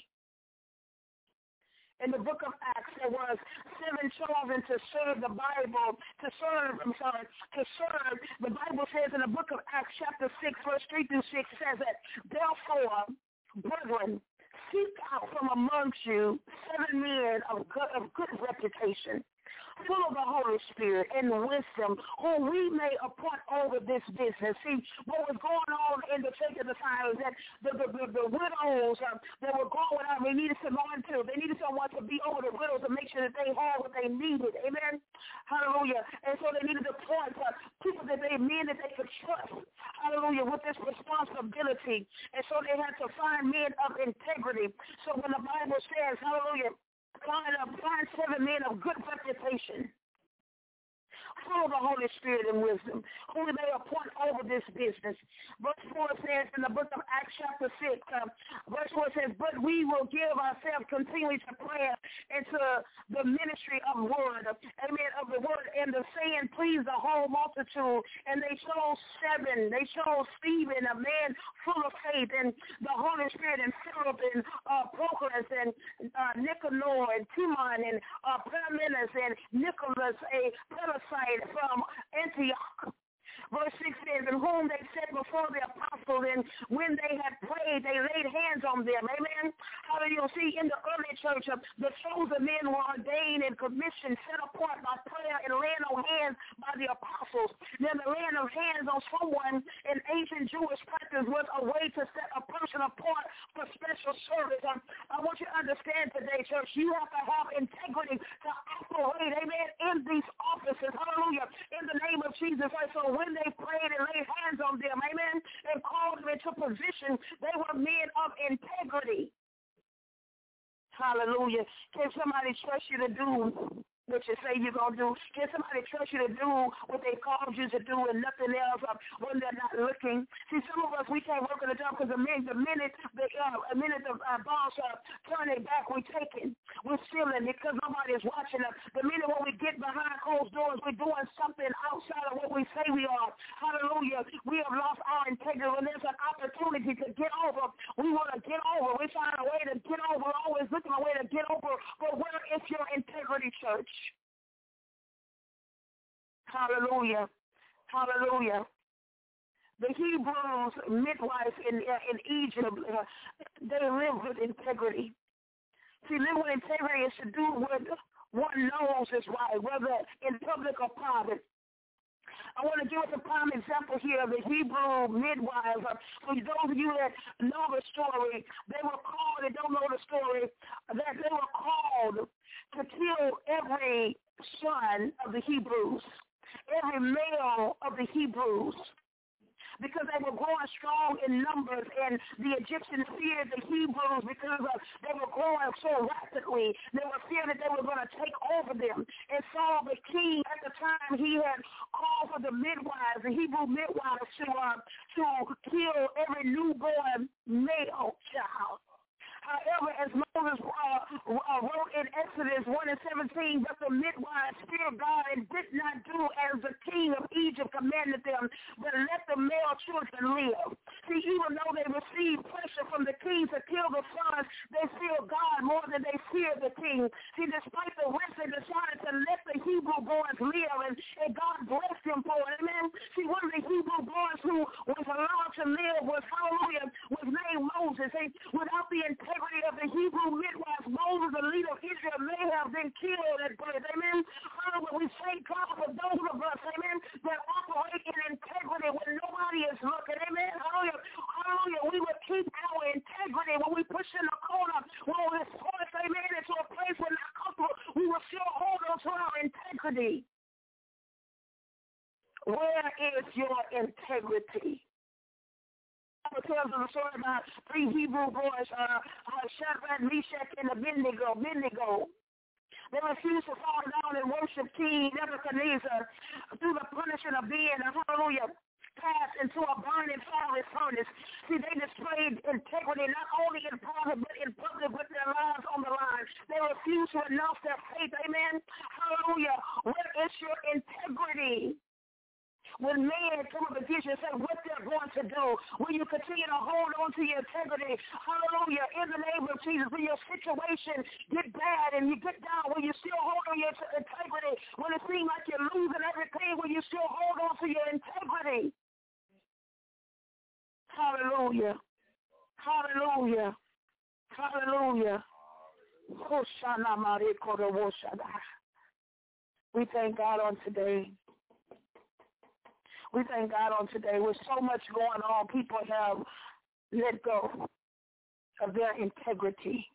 In the book of Acts, there was seven chosen to serve the Bible, to serve, I'm sorry, to serve. The Bible says in the book of Acts, chapter six, verse three through six, says that, therefore, brethren, seek out from amongst you seven men of good, of good reputation, full of the Holy Spirit and wisdom, whom we may appoint over this business. See, what was going on in the church at the time is that the, the, the, the widows uh, that were going out, they needed someone to, they needed someone to be over the widows to make sure that they had what they needed. Amen? Hallelujah. And so they needed to appoint uh, people that they, men that they could trust. Hallelujah. With this responsibility. And so they had to find men of integrity. So when the Bible says, hallelujah, find, uh, find seven men of good reputation, full of the Holy Spirit and wisdom, who they appoint over this business. Verse four says in the book of Acts chapter six, uh, verse four says, but we will give ourselves continually to prayer and to the ministry of word, amen, of the word, and the saying pleased the whole multitude. And they chose seven. They chose Stephen, a man full of faith, and the Holy Spirit, and Philip, and uh, Prochorus, and uh, Nicanor, and Timon, and uh, Parmenas, and Nicholas, a Pelasite from Antioch. Verse six says, in whom they set before the apostles, and when they had prayed, they laid hands on them. Amen. Hallelujah. See, in the early church, uh, the chosen men were ordained and commissioned, set apart by prayer and laying on hands by the apostles. Then the laying of hands on someone in ancient Jewish practice was a way to set a person apart for special service. Um, I want you to understand today, church, you have to have integrity to operate, amen, in these offices. Hallelujah. In the name of Jesus. Right? So when they prayed and laid hands on them, amen, and called them into position, they were men of integrity. Hallelujah. Can somebody trust you to do what you say you're going to do? Can somebody trust you to do what they called you to do and nothing else uh, when they're not looking? See, some of us, we can't work in the job because the minute, the minute the, uh, a minute the uh, boss uh, turn it back, we're taking. We're stealing because nobody's watching us. The minute when we get behind closed doors, we're doing something outside of what we say we are. Hallelujah. We have lost our integrity. When there's an opportunity to get over, we want to get over. We find a way to get over, always looking a way to get over. But where is your integrity, church? Hallelujah. Hallelujah. The Hebrews midwives in uh, in Egypt, uh, they live with integrity. See, live with integrity is to do what one knows is right, whether in public or private. I want to give us a prime example here of the Hebrew midwives. Uh, for those of you that know the story, they were called, they don't know the story, that they were called to kill every son of the Hebrews, every male of the Hebrews, because they were growing strong in numbers, and the Egyptians feared the Hebrews because of, they were growing so rapidly. They were feared that they were going to take over them. And Saul, the king, at the time, he had called for the midwives, the Hebrew midwives, to uh, to kill every newborn male child. However, as Moses uh, uh, wrote in Exodus one and seventeen, but the midwives feared God and did not do as the king of Egypt commanded them, but let the male children live. See, even though they received pressure from the king to kill the sons, they feared God more than they feared the king. See, despite the risk, they decided to let the Hebrew boys live, and, and God blessed them for it. Amen. See, one of the Hebrew boys who was allowed to live was, hallelujah, was named Moses. And without the integrity of the Hebrew midwives, Moses, the leader of Israel, may have been killed at birth. Amen. Hallelujah. We thank God for those of us, amen, that operate in integrity when nobody is looking. Amen. Hallelujah. Hallelujah. We will keep our integrity when we push in the corner, when we're forced, amen, into a place we're not comfortable. We will still hold on to our integrity. Where is your integrity? The Bible tells us a story about three Hebrew boys, uh, uh, Shadrach, Meshach, and Abednego. Abednego. They refused to fall down and worship King Nebuchadnezzar through the punishment of being, hallelujah, cast into a burning fiery furnace. See, they displayed integrity not only in private but in public with their lives on the line. They refused to announce their faith. Amen. Hallelujah. Where is your integrity? When men come up against you and say what they're going to do, will you continue to hold on to your integrity? Hallelujah. In the name of Jesus, when your situation get bad and you get down, will you still hold on to your integrity? When it seems like you're losing everything, will you still hold on to your integrity? Hallelujah. Hallelujah. Hallelujah. We thank God on today. We thank God on today. With so much going on, people have let go of their integrity.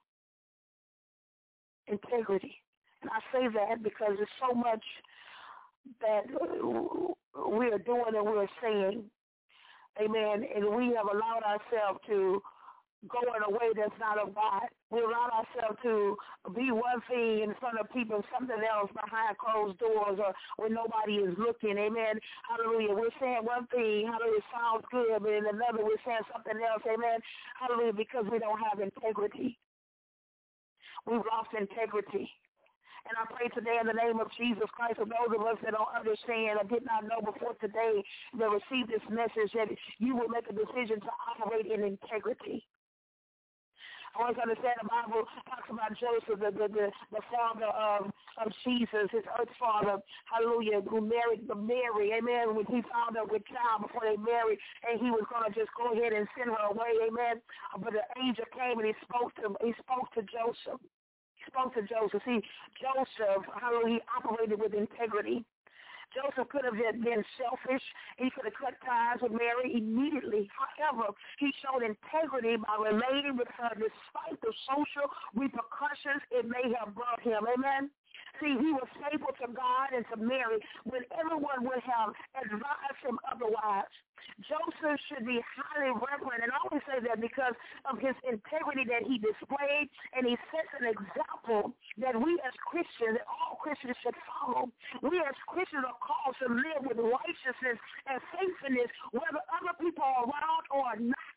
Integrity. And I say that because there's so much that we are doing and we're saying. Amen. And we have allowed ourselves to go in a way that's not of God. We allow ourselves to be one thing in front of people and something else behind closed doors or when nobody is looking. Amen. Hallelujah. We're saying one thing. Hallelujah. It sounds good. But in another, we're saying something else. Amen. Hallelujah. Because we don't have integrity. We've lost integrity. And I pray today in the name of Jesus Christ for those of us that don't understand or did not know before today that receive this message that you will make a decision to operate in integrity. I want to understand the Bible talks about Joseph, the, the, the, the father of, of Jesus, his earth father, hallelujah, who married Mary, amen, when he found her with child before they married, and he was going to just go ahead and send her away, amen. But the angel came and he spoke to he spoke to Joseph. He spoke to Joseph. See, Joseph, hallelujah, he operated with integrity. Joseph could have been selfish. He could have cut ties with Mary immediately. However, he showed integrity by relating with her despite the social repercussions it may have brought him. Amen? See, he was faithful to God and to Mary when everyone would have advised him otherwise. Joseph should be highly reverent, and I always say that because of his integrity that he displayed, and he sets an example that we as Christians, that all Christians should follow. We as Christians are called to live with righteousness and faithfulness, whether other people are around or not.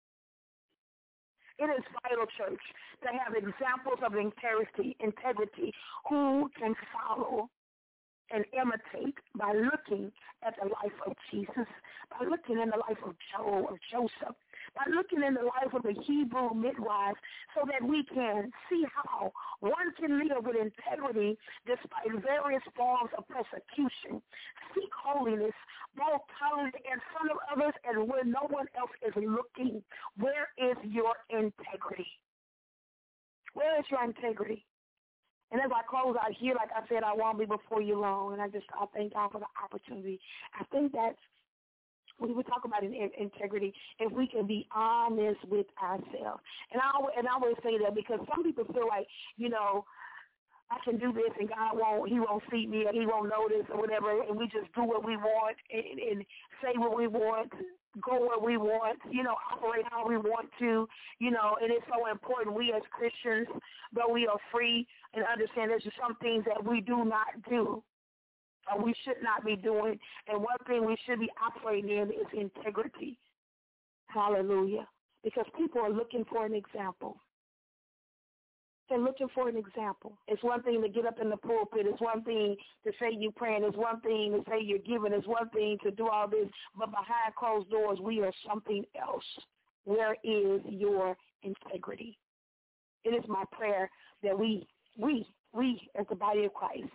It is vital, church, to have examples of integrity, integrity who can follow and imitate by looking at the life of Jesus, by looking in the life of Joe or Joseph, by looking in the life of the Hebrew midwives, so that we can see how one can live with integrity despite various forms of persecution, seek holiness, both tolerant in front of others and when no one else is looking. Where is your integrity? Where is your integrity? And as I close out here, like I said, I won't be before you long, and I just I thank God for the opportunity. I think that's when we talk about integrity, if we can be honest with ourselves. And I always, and I always say that because some people feel like, you know, I can do this and God won't, he won't see me or he won't notice or whatever, and we just do what we want and, and say what we want, go where we want, you know, operate how we want to, you know, and it's so important. We as Christians, though we are free and understand there's just some things that we do not do or we should not be doing, and one thing we should be operating in is integrity. Hallelujah. Because people are looking for an example. They're looking for an example. It's one thing to get up in the pulpit. It's one thing to say you're praying. It's one thing to say you're giving. It's one thing to do all this. But behind closed doors, we are something else. Where is your integrity? It is my prayer that we, we, we as the body of Christ,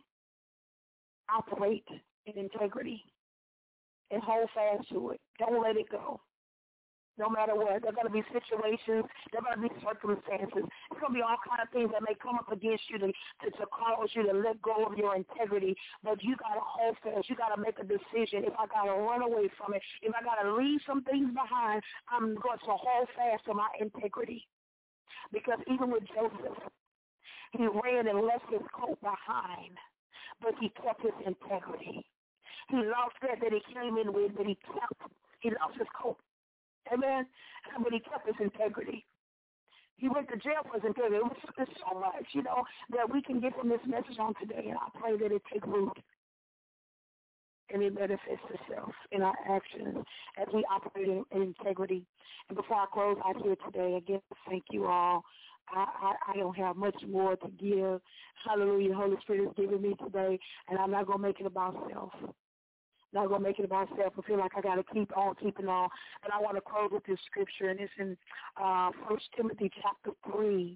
operate in integrity and hold fast to it. Don't let it go. No matter what, there are going to be situations, there are going to be circumstances. There's going to be all kinds of things that may come up against you to, to, to cause you to let go of your integrity. But you got to hold fast. You got to make a decision. If I got to run away from it, if I got to leave some things behind, I'm going to hold fast to my integrity. Because even with Joseph, he ran and left his coat behind, but he kept his integrity. He lost that that he came in with, but he kept, he lost his coat. Amen. But he kept his integrity. He went to jail for his integrity. It was just so much, you know, that we can get from this message on today. And I pray that it take root and it manifests itself in our actions as we operate in, in integrity. And before I close out here today, again, thank you all. I, I, I don't have much more to give. Hallelujah. The Holy Spirit has given me today, and I'm not going to make it about self. Not going to make it about self. I feel like I got to keep on keeping on. But I want to close with this scripture, and it's in uh, First Timothy chapter three.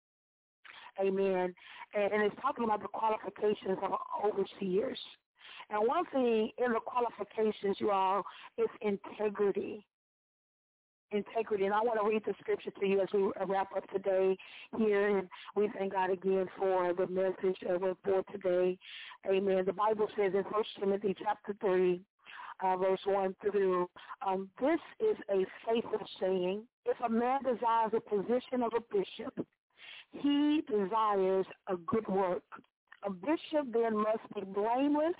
Amen. And, and it's talking about the qualifications of overseers. And one thing in the qualifications, you all, is integrity. integrity. And I want to read the scripture to you as we wrap up today here. And we thank God again for the message uh, for today. Amen. The Bible says in First Timothy chapter three, uh, verse one through, um, this is a faithful saying. If a man desires a position of a bishop, he desires a good work. A bishop then must be blameless,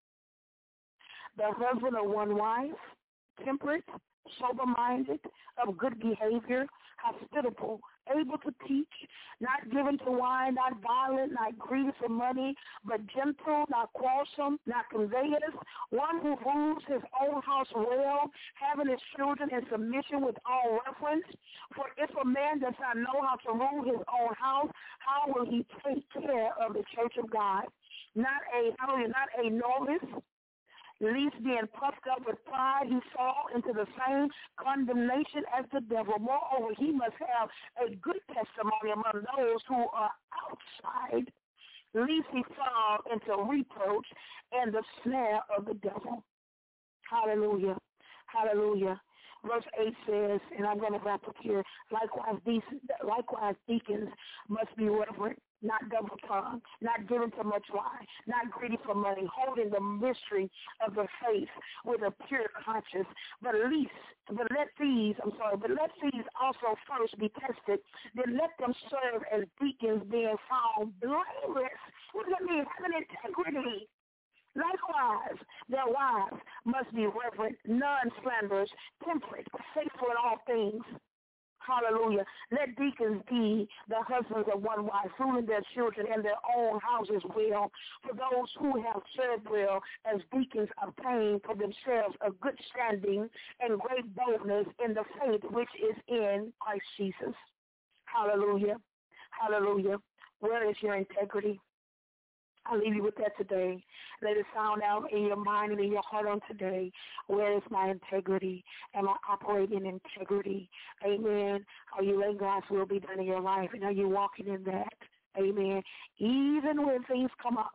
the husband of one wife, temperate, sober-minded, of good behavior, hospitable, able to teach, not given to wine, not violent, not greedy for money, but gentle, not quarrelsome, not conveyors, one who rules his own house well, having his children in submission with all reverence. For if a man does not know how to rule his own house, how will he take care of the church of God? Not a, not a novice, least being puffed up with pride, he fall into the same condemnation as the devil. Moreover, he must have a good testimony among those who are outside, lest he fall into reproach and the snare of the devil. Hallelujah. Hallelujah. Verse eight says, and I'm going to wrap up here, likewise, these, likewise deacons must be reverent, not double-tongued, not given to much wine, not greedy for money, holding the mystery of the faith with a pure conscience. But at least, but let these, I'm sorry, but let these also first be tested. Then let them serve as deacons, being found blameless. What does that mean? Having integrity. Likewise, their wives must be reverent, non-slanderers, temperate, faithful in all things. Hallelujah. Let deacons be the husbands of one wife, ruling their children and their own houses well. For those who have served well as deacons obtain for themselves a good standing and great boldness in the faith which is in Christ Jesus. Hallelujah. Hallelujah. Where is your integrity? I'll leave you with that today. Let it sound out in your mind and in your heart on today. Where is my integrity? Am I operating in integrity? Amen. Are you letting God's will be done in your life? And are you walking in that? Amen. Even when things come up,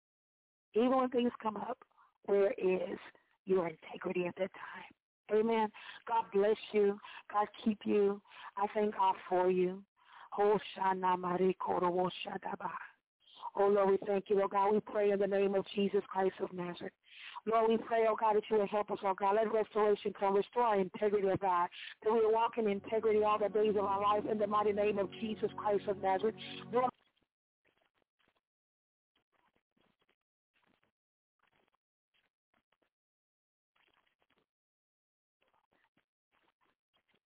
even when things come up, where is your integrity at that time? Amen. God bless you. God keep you. I thank God for you. Oh, Lord, we thank you, Lord God. We pray in the name of Jesus Christ of Nazareth. Lord, we pray, oh God, that you will help us, oh God. Let restoration come. Restore our integrity, oh God. That we will walk in integrity all the days of our life in the mighty name of Jesus Christ of Nazareth. Lord,